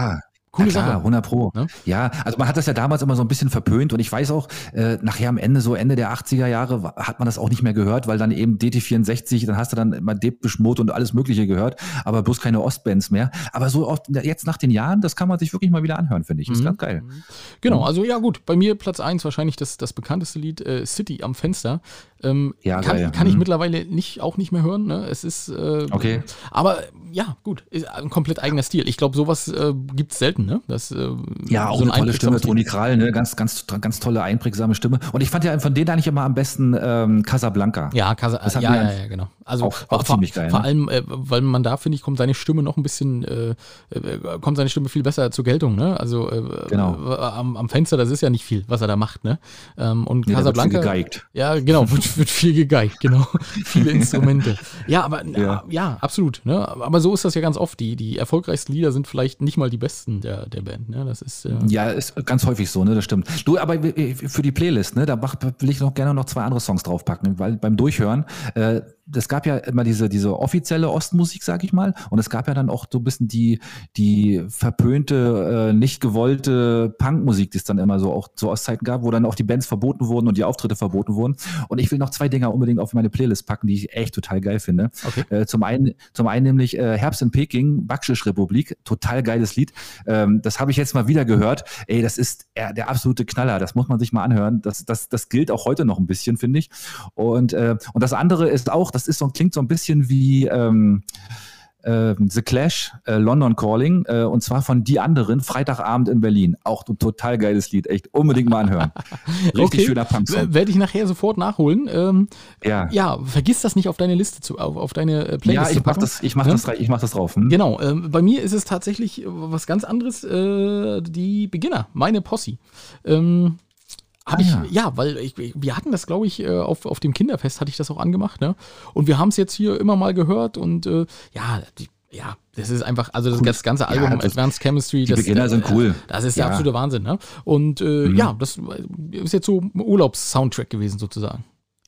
Coole ja, klar, Sache. hundert Pro. Ne? Ja, also man hat das ja damals immer so ein bisschen verpönt und ich weiß auch, äh, nachher am Ende, so Ende der achtziger Jahre, hat man das auch nicht mehr gehört, weil dann eben D T vierundsechzig, dann hast du dann immer Depeche Mode und alles Mögliche gehört, aber bloß keine Ostbands mehr. Aber so oft, jetzt nach den Jahren, das kann man sich wirklich mal wieder anhören, finde ich. Das ist Mhm. ganz geil. Genau, also ja gut, bei mir Platz eins wahrscheinlich das, das bekannteste Lied, äh, City am Fenster. Ähm, Ja, kann, geil. kann ich Mhm. mittlerweile nicht, auch nicht mehr hören. Ne? Es ist, äh, Okay. aber ja, gut, ist ein komplett eigener Stil. Ich glaube, sowas äh, gibt es selten. Ne? Das, äh, Ja, auch so ein eine tolle Stimme, einprägsames Toni Lied. Krall, ne? ganz, ganz, ganz tolle, einprägsame Stimme. Und ich fand ja von denen eigentlich immer am besten ähm, Casablanca. Ja, Casa, Das hat ja, mir ja, ja, genau. Also auch- auch vor, ziemlich geil, Vor ne? allem, äh, weil man da, finde ich, kommt seine Stimme noch ein bisschen, äh, äh, kommt seine Stimme viel besser zur Geltung. Ne? Also äh, Genau. äh, am, am Fenster, das ist ja nicht viel, was er da macht. Ne? Ähm, und Nee, da wird viel Casablanca. gegeigt. Ja, genau, wird, wird viel gegeigt, genau. Viele Instrumente. Ja, aber ja, Ja. ja absolut. Ne? Aber so ist das ja ganz oft. Die, die erfolgreichsten Lieder sind vielleicht nicht mal die besten der, der Band. Ne? Das ist. Äh, Ja, ist ganz häufig so, ne, das stimmt. Du, aber für die Playlist, ne, da mach, will ich noch gerne noch zwei andere Songs draufpacken, weil beim Durchhören, äh, es gab ja immer diese, diese offizielle Ostmusik, sag ich mal, und es gab ja dann auch so ein bisschen die, die verpönte, äh, nicht gewollte Punkmusik, die es dann immer so auch zu Ostzeiten gab, wo dann auch die Bands verboten wurden und die Auftritte verboten wurden. Und ich will noch zwei Dinger unbedingt auf meine Playlist packen, die ich echt total geil finde. Okay. Äh, zum einen, zum einen nämlich äh, Herbst in Peking, Bakschisch-Republik, total geiles Lied. Ähm, das habe ich jetzt mal wieder gehört. Ey, das ist äh, der absolute Knaller. Das muss man sich mal anhören. Das, das, das gilt auch heute noch ein bisschen, finde ich. Und, äh, und das andere ist auch, das ist so, klingt so ein bisschen wie ähm, äh, The Clash, äh, London Calling, äh, und zwar von Die Anderen, Freitagabend in Berlin. Auch ein total geiles Lied. Echt unbedingt mal anhören. Richtig okay. schöner Punk-Song. Werde ich nachher sofort nachholen. Ähm, Ja. ja, vergiss das nicht auf deine Liste zu, auf, auf deine äh, Playlist Ja, zu ich mach packen. das, ich mach Ne? das, rein- ich mach das drauf. Hm? Genau, ähm, bei mir ist es tatsächlich äh, was ganz anderes, äh, die Beginner, meine Posse. Ähm, hab Ah, ich, ja. ja, weil ich, wir hatten das, glaube ich, äh, auf, auf dem Kinderfest hatte ich das auch angemacht, ne? Und wir haben es jetzt hier immer mal gehört und äh, ja, die, ja, das ist einfach, also das, Cool. das ganze Album Ja, das- Advanced Chemistry, die das, Beginner sind äh, cool. Das ist der Ja. absolute Wahnsinn, ne? Und äh, Mhm. ja, das ist jetzt so ein Urlaubs-Soundtrack gewesen sozusagen.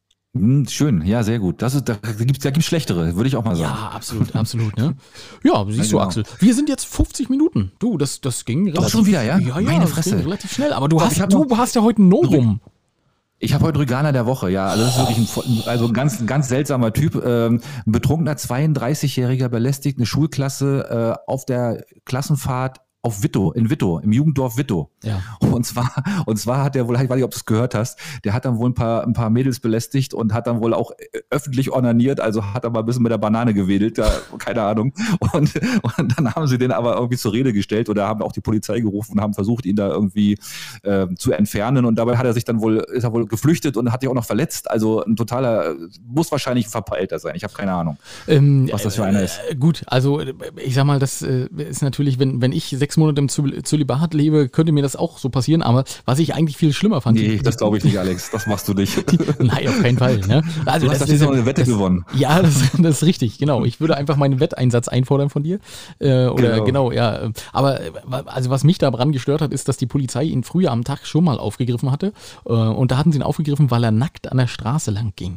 Hm, schön, ja, sehr gut. Das ist, da gibt's, da gibt's schlechtere, würde ich auch mal sagen. Ja, absolut, absolut, ne? Ja, siehst Ja, du, genau. Axel. Wir sind jetzt fünfzig Minuten. Du, das, das ging relativ. schon wieder, ja? Ja, ja, Meine das Fresse. ging relativ schnell. Aber du Doch, hast, ich hab du noch- hast ja heute ein Novum. Ich habe heute Rüganer der Woche, ja. Also das ist wirklich ein, voll- also ein ganz, ein ganz seltsamer Typ. Ähm, ein betrunkener zweiunddreißigjähriger belästigt eine Schulklasse äh, auf der Klassenfahrt auf Wittow, in Wittow, im Jugenddorf Wittow. Ja. Und zwar, und zwar hat der wohl, ich weiß nicht, ob du es gehört hast, der hat dann wohl ein paar, ein paar Mädels belästigt und hat dann wohl auch äh, öffentlich ornaniert, also hat aber ein bisschen mit der Banane gewedelt, da, keine Ahnung. Und, und dann haben sie den aber irgendwie zur Rede gestellt oder haben auch die Polizei gerufen und haben versucht, ihn da irgendwie äh, zu entfernen. Und dabei hat er sich dann wohl, ist er wohl geflüchtet und hat sich auch noch verletzt. Also ein totaler, muss wahrscheinlich ein Verpeilter sein. Ich habe keine Ahnung, Ähm, was das für einer ist. äh, gut, also äh, ich sag mal, das äh, ist natürlich, wenn, wenn ich sechs Monate im Zöl- Zölibat lebe, könnte mir das auch so passieren. Aber was ich eigentlich viel schlimmer fand. Nee, die- das glaube ich nicht, Alex. Das machst du nicht. Nein, auf keinen Fall. Ne? Also Du hast das da ist noch eine Wette gewonnen. Ja, das, das ist richtig, genau. Ich würde einfach meinen Wetteinsatz einfordern von dir. Äh, oder genau. Genau. ja. Aber äh, also was mich daran gestört hat, ist, dass die Polizei ihn früher am Tag schon mal aufgegriffen hatte. Äh, und da hatten sie ihn aufgegriffen, weil er nackt an der Straße lang ging.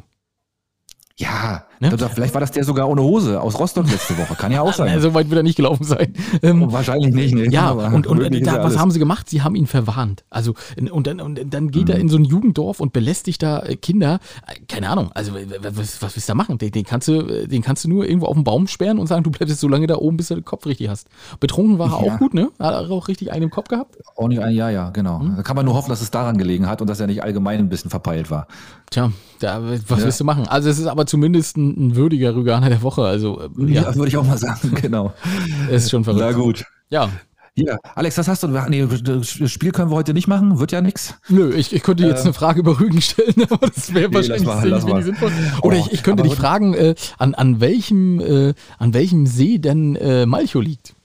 Ja, Ne? oder vielleicht war das der sogar ohne Hose aus Rostock letzte Woche. Kann ja auch sein. Na, so weit wird er nicht gelaufen sein. Ähm, Wahrscheinlich nicht, ne? Ja, Aber und, und möglich ist da, ja was alles. haben sie gemacht? Sie haben ihn verwarnt. Also, und dann, und dann geht Mhm. er in so ein Jugenddorf und belästigt da äh, Kinder. Äh, Keine Ahnung, also w- w- was, was willst du da machen? Den, den, kannst du, äh, den kannst du nur irgendwo auf den Baum sperren und sagen, du bleibst jetzt so lange da oben, bis du den Kopf richtig hast. Betrunken war er Ja. auch gut, ne? Hat er auch richtig einen im Kopf gehabt? Auch nicht ein Jahr, ja, genau. Mhm. Da kann man nur hoffen, dass es daran gelegen hat und dass er nicht allgemein ein bisschen verpeilt war. Tja, da, was Ja. willst du machen? Also, es ist aber zumindest ein, ein würdiger Rüganer der Woche. Also, äh, ja, Ja, würde ich auch mal sagen, genau. es ist schon verrückt. Na gut. Ja, Ja, Alex, was hast du? Nee, das Spiel können wir heute nicht machen, wird ja nix. nö, ich, ich könnte jetzt eine Frage über Rügen stellen, aber das wäre Nee, wahrscheinlich lass mal, sehr lass wenig mal. sinnvoll. Oder Oh, ich, ich könnte aber dich fragen, äh, an, an, welchem, äh, an welchem See denn äh, Malchow liegt.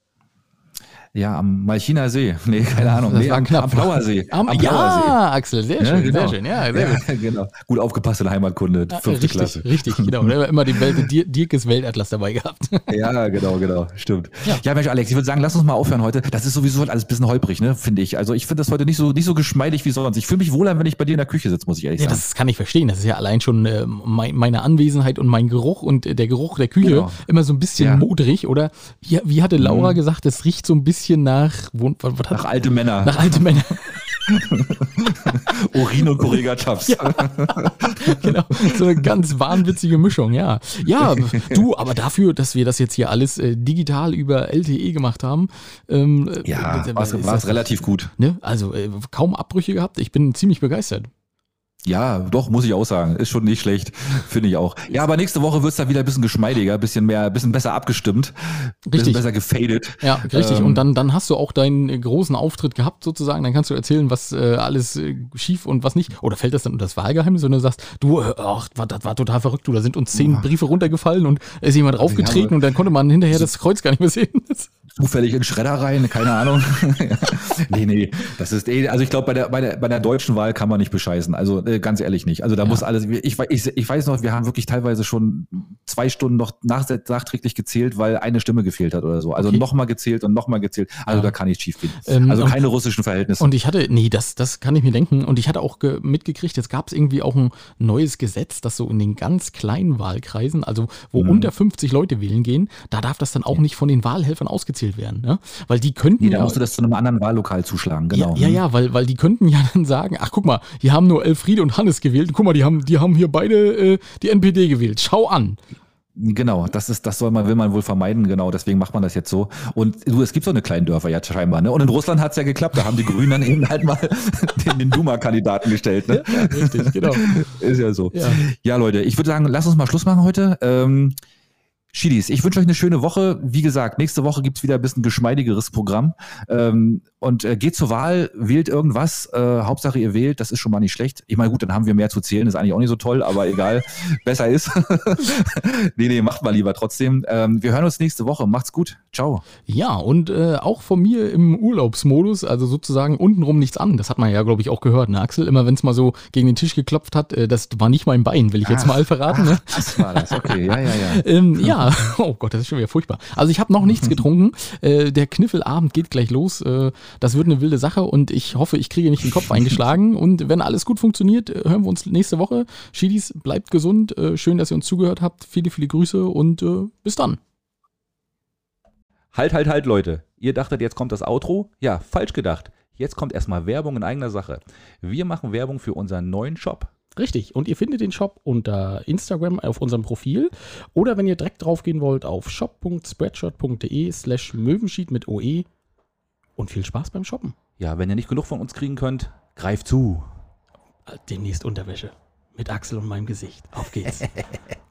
Ja, am Malchiner See. Nee, keine Ahnung. Das Nee, war am, knapp. am Plauer See. Am, Am Plauer ja, Axel, sehr See. schön, Ja, genau. sehr schön. Ja, sehr gut. Ja, genau. Gut aufgepasst in der Heimatkunde, Ja, fünfte richtig, Klasse. richtig, genau. Da haben wir immer den Welt, Dir- Dirkes Weltatlas dabei gehabt. Ja, genau, genau, stimmt. Ja. Ja, Mensch, Alex, ich würde sagen, lass uns mal aufhören heute. Das ist sowieso alles ein bisschen holprig, ne, finde ich. Also ich finde das heute nicht so nicht so geschmeidig wie sonst. Ich fühle mich wohler, wenn ich bei dir in der Küche sitze, muss ich ehrlich Ja, sagen. das kann ich verstehen. Das ist ja allein schon äh, mein, meine Anwesenheit und mein Geruch und äh, der Geruch der Küche Genau. immer so ein bisschen Ja. modrig. Oder wie, wie hatte Laura Mhm. gesagt, es riecht so ein bisschen bisschen nach... Wo, was, was nach alte Männer. Nach alte Männer. Urin und Correga-Chaps. Ja, genau, so eine ganz wahnwitzige Mischung, ja. Ja, du, aber dafür, dass wir das jetzt hier alles äh, digital über L T E gemacht haben, ähm, ja, äh, war es relativ gut. Ne? Also äh, kaum Abbrüche gehabt, ich bin ziemlich begeistert. Ja, doch, muss ich auch sagen. Ist schon nicht schlecht, finde ich auch. Ja, aber nächste Woche wird's dann wieder ein bisschen geschmeidiger, ein bisschen mehr, ein bisschen besser abgestimmt, ein bisschen besser gefadet. Ja, richtig. Ähm, und dann, dann hast du auch deinen großen Auftritt gehabt sozusagen. Dann kannst du erzählen, was äh, alles äh, schief und was nicht. Oder fällt das dann unter das Wahlgeheimnis, sondern du sagst, du, ach, war, das war total verrückt, du, da sind uns zehn Briefe runtergefallen und es ist jemand draufgetreten ja, und dann konnte man hinterher das Kreuz gar nicht mehr sehen. Zufällig in Schredder rein, keine Ahnung. nee, nee, das ist eh, also ich glaube, bei der, bei der, bei der deutschen Wahl kann man nicht bescheißen. Also äh, ganz ehrlich nicht. Also da ja. muss alles, ich, ich, ich weiß noch, wir haben wirklich teilweise schon zwei Stunden noch nach, nachträglich gezählt, weil eine Stimme gefehlt hat oder so. Also okay. nochmal gezählt und nochmal gezählt. Also ja. da kann nichts schief gehen. Ähm, also keine und, russischen Verhältnisse. Und ich hatte, nee, das, das kann ich mir denken. Und ich hatte auch ge- mitgekriegt, jetzt gab es irgendwie auch ein neues Gesetz, das so in den ganz kleinen Wahlkreisen, also wo mhm. unter fünfzig Leute wählen gehen, da darf das dann auch nicht von den Wahlhelfern ausgezählt werden. Ne? Weil die könnten nee, da ja, musst du das zu einem anderen Wahllokal zuschlagen, genau. Ja, ja, ja, weil, weil die könnten ja dann sagen, ach guck mal, hier haben nur Elfriede und Hannes gewählt, guck mal, die haben, die haben hier beide äh, die N P D gewählt, schau an. Genau, das ist, das soll man, will man wohl vermeiden, genau, deswegen macht man das jetzt so. Und du, es gibt so eine kleine Dörfer ja scheinbar, ne? Und in Russland hat's ja geklappt, da haben die Grünen dann eben halt mal den, den Duma-Kandidaten gestellt, ne? Ja, richtig, genau. Ist ja so. Ja, ja Leute, ich würde sagen, lass uns mal Schluss machen heute. Ähm, Schiedis, ich wünsche euch eine schöne Woche. Wie gesagt, nächste Woche gibt's wieder ein bisschen geschmeidigeres Programm. Ähm, und äh, geht zur Wahl, wählt irgendwas. Äh, Hauptsache ihr wählt, das ist schon mal nicht schlecht. Ich meine, gut, dann haben wir mehr zu zählen, ist eigentlich auch nicht so toll, aber egal, besser ist. nee, nee, macht mal lieber trotzdem. Ähm, wir hören uns nächste Woche. Macht's gut. Ciao. Ja, und äh, auch von mir im Urlaubsmodus, also sozusagen untenrum nichts an. Das hat man ja, glaube ich, auch gehört, ne, Axel? Immer wenn es mal so gegen den Tisch geklopft hat, äh, das war nicht mein Bein, will ich ach, jetzt mal verraten. Ach, ne? Das war das, okay, ja, ja, ja. ähm, ja. Oh Gott, das ist schon wieder furchtbar. Also ich habe noch nichts getrunken. Äh, der Kniffelabend geht gleich los. Äh, das wird eine wilde Sache und ich hoffe, ich kriege nicht den Kopf eingeschlagen. Und wenn alles gut funktioniert, hören wir uns nächste Woche. Schiedis, bleibt gesund. Äh, schön, dass ihr uns zugehört habt. Viele, viele Grüße und äh, bis dann. Halt, halt, halt, Leute. Ihr dachtet, jetzt kommt das Outro? Ja, falsch gedacht. Jetzt kommt erstmal Werbung in eigener Sache. Wir machen Werbung für unseren neuen Shop. Richtig. Und ihr findet den Shop unter Instagram auf unserem Profil oder wenn ihr direkt drauf gehen wollt auf shop.spreadshirt.de slash Möwenschied mit O E und viel Spaß beim Shoppen. Ja, wenn ihr nicht genug von uns kriegen könnt, greift zu. Demnächst Unterwäsche mit Axel und meinem Gesicht. Auf geht's.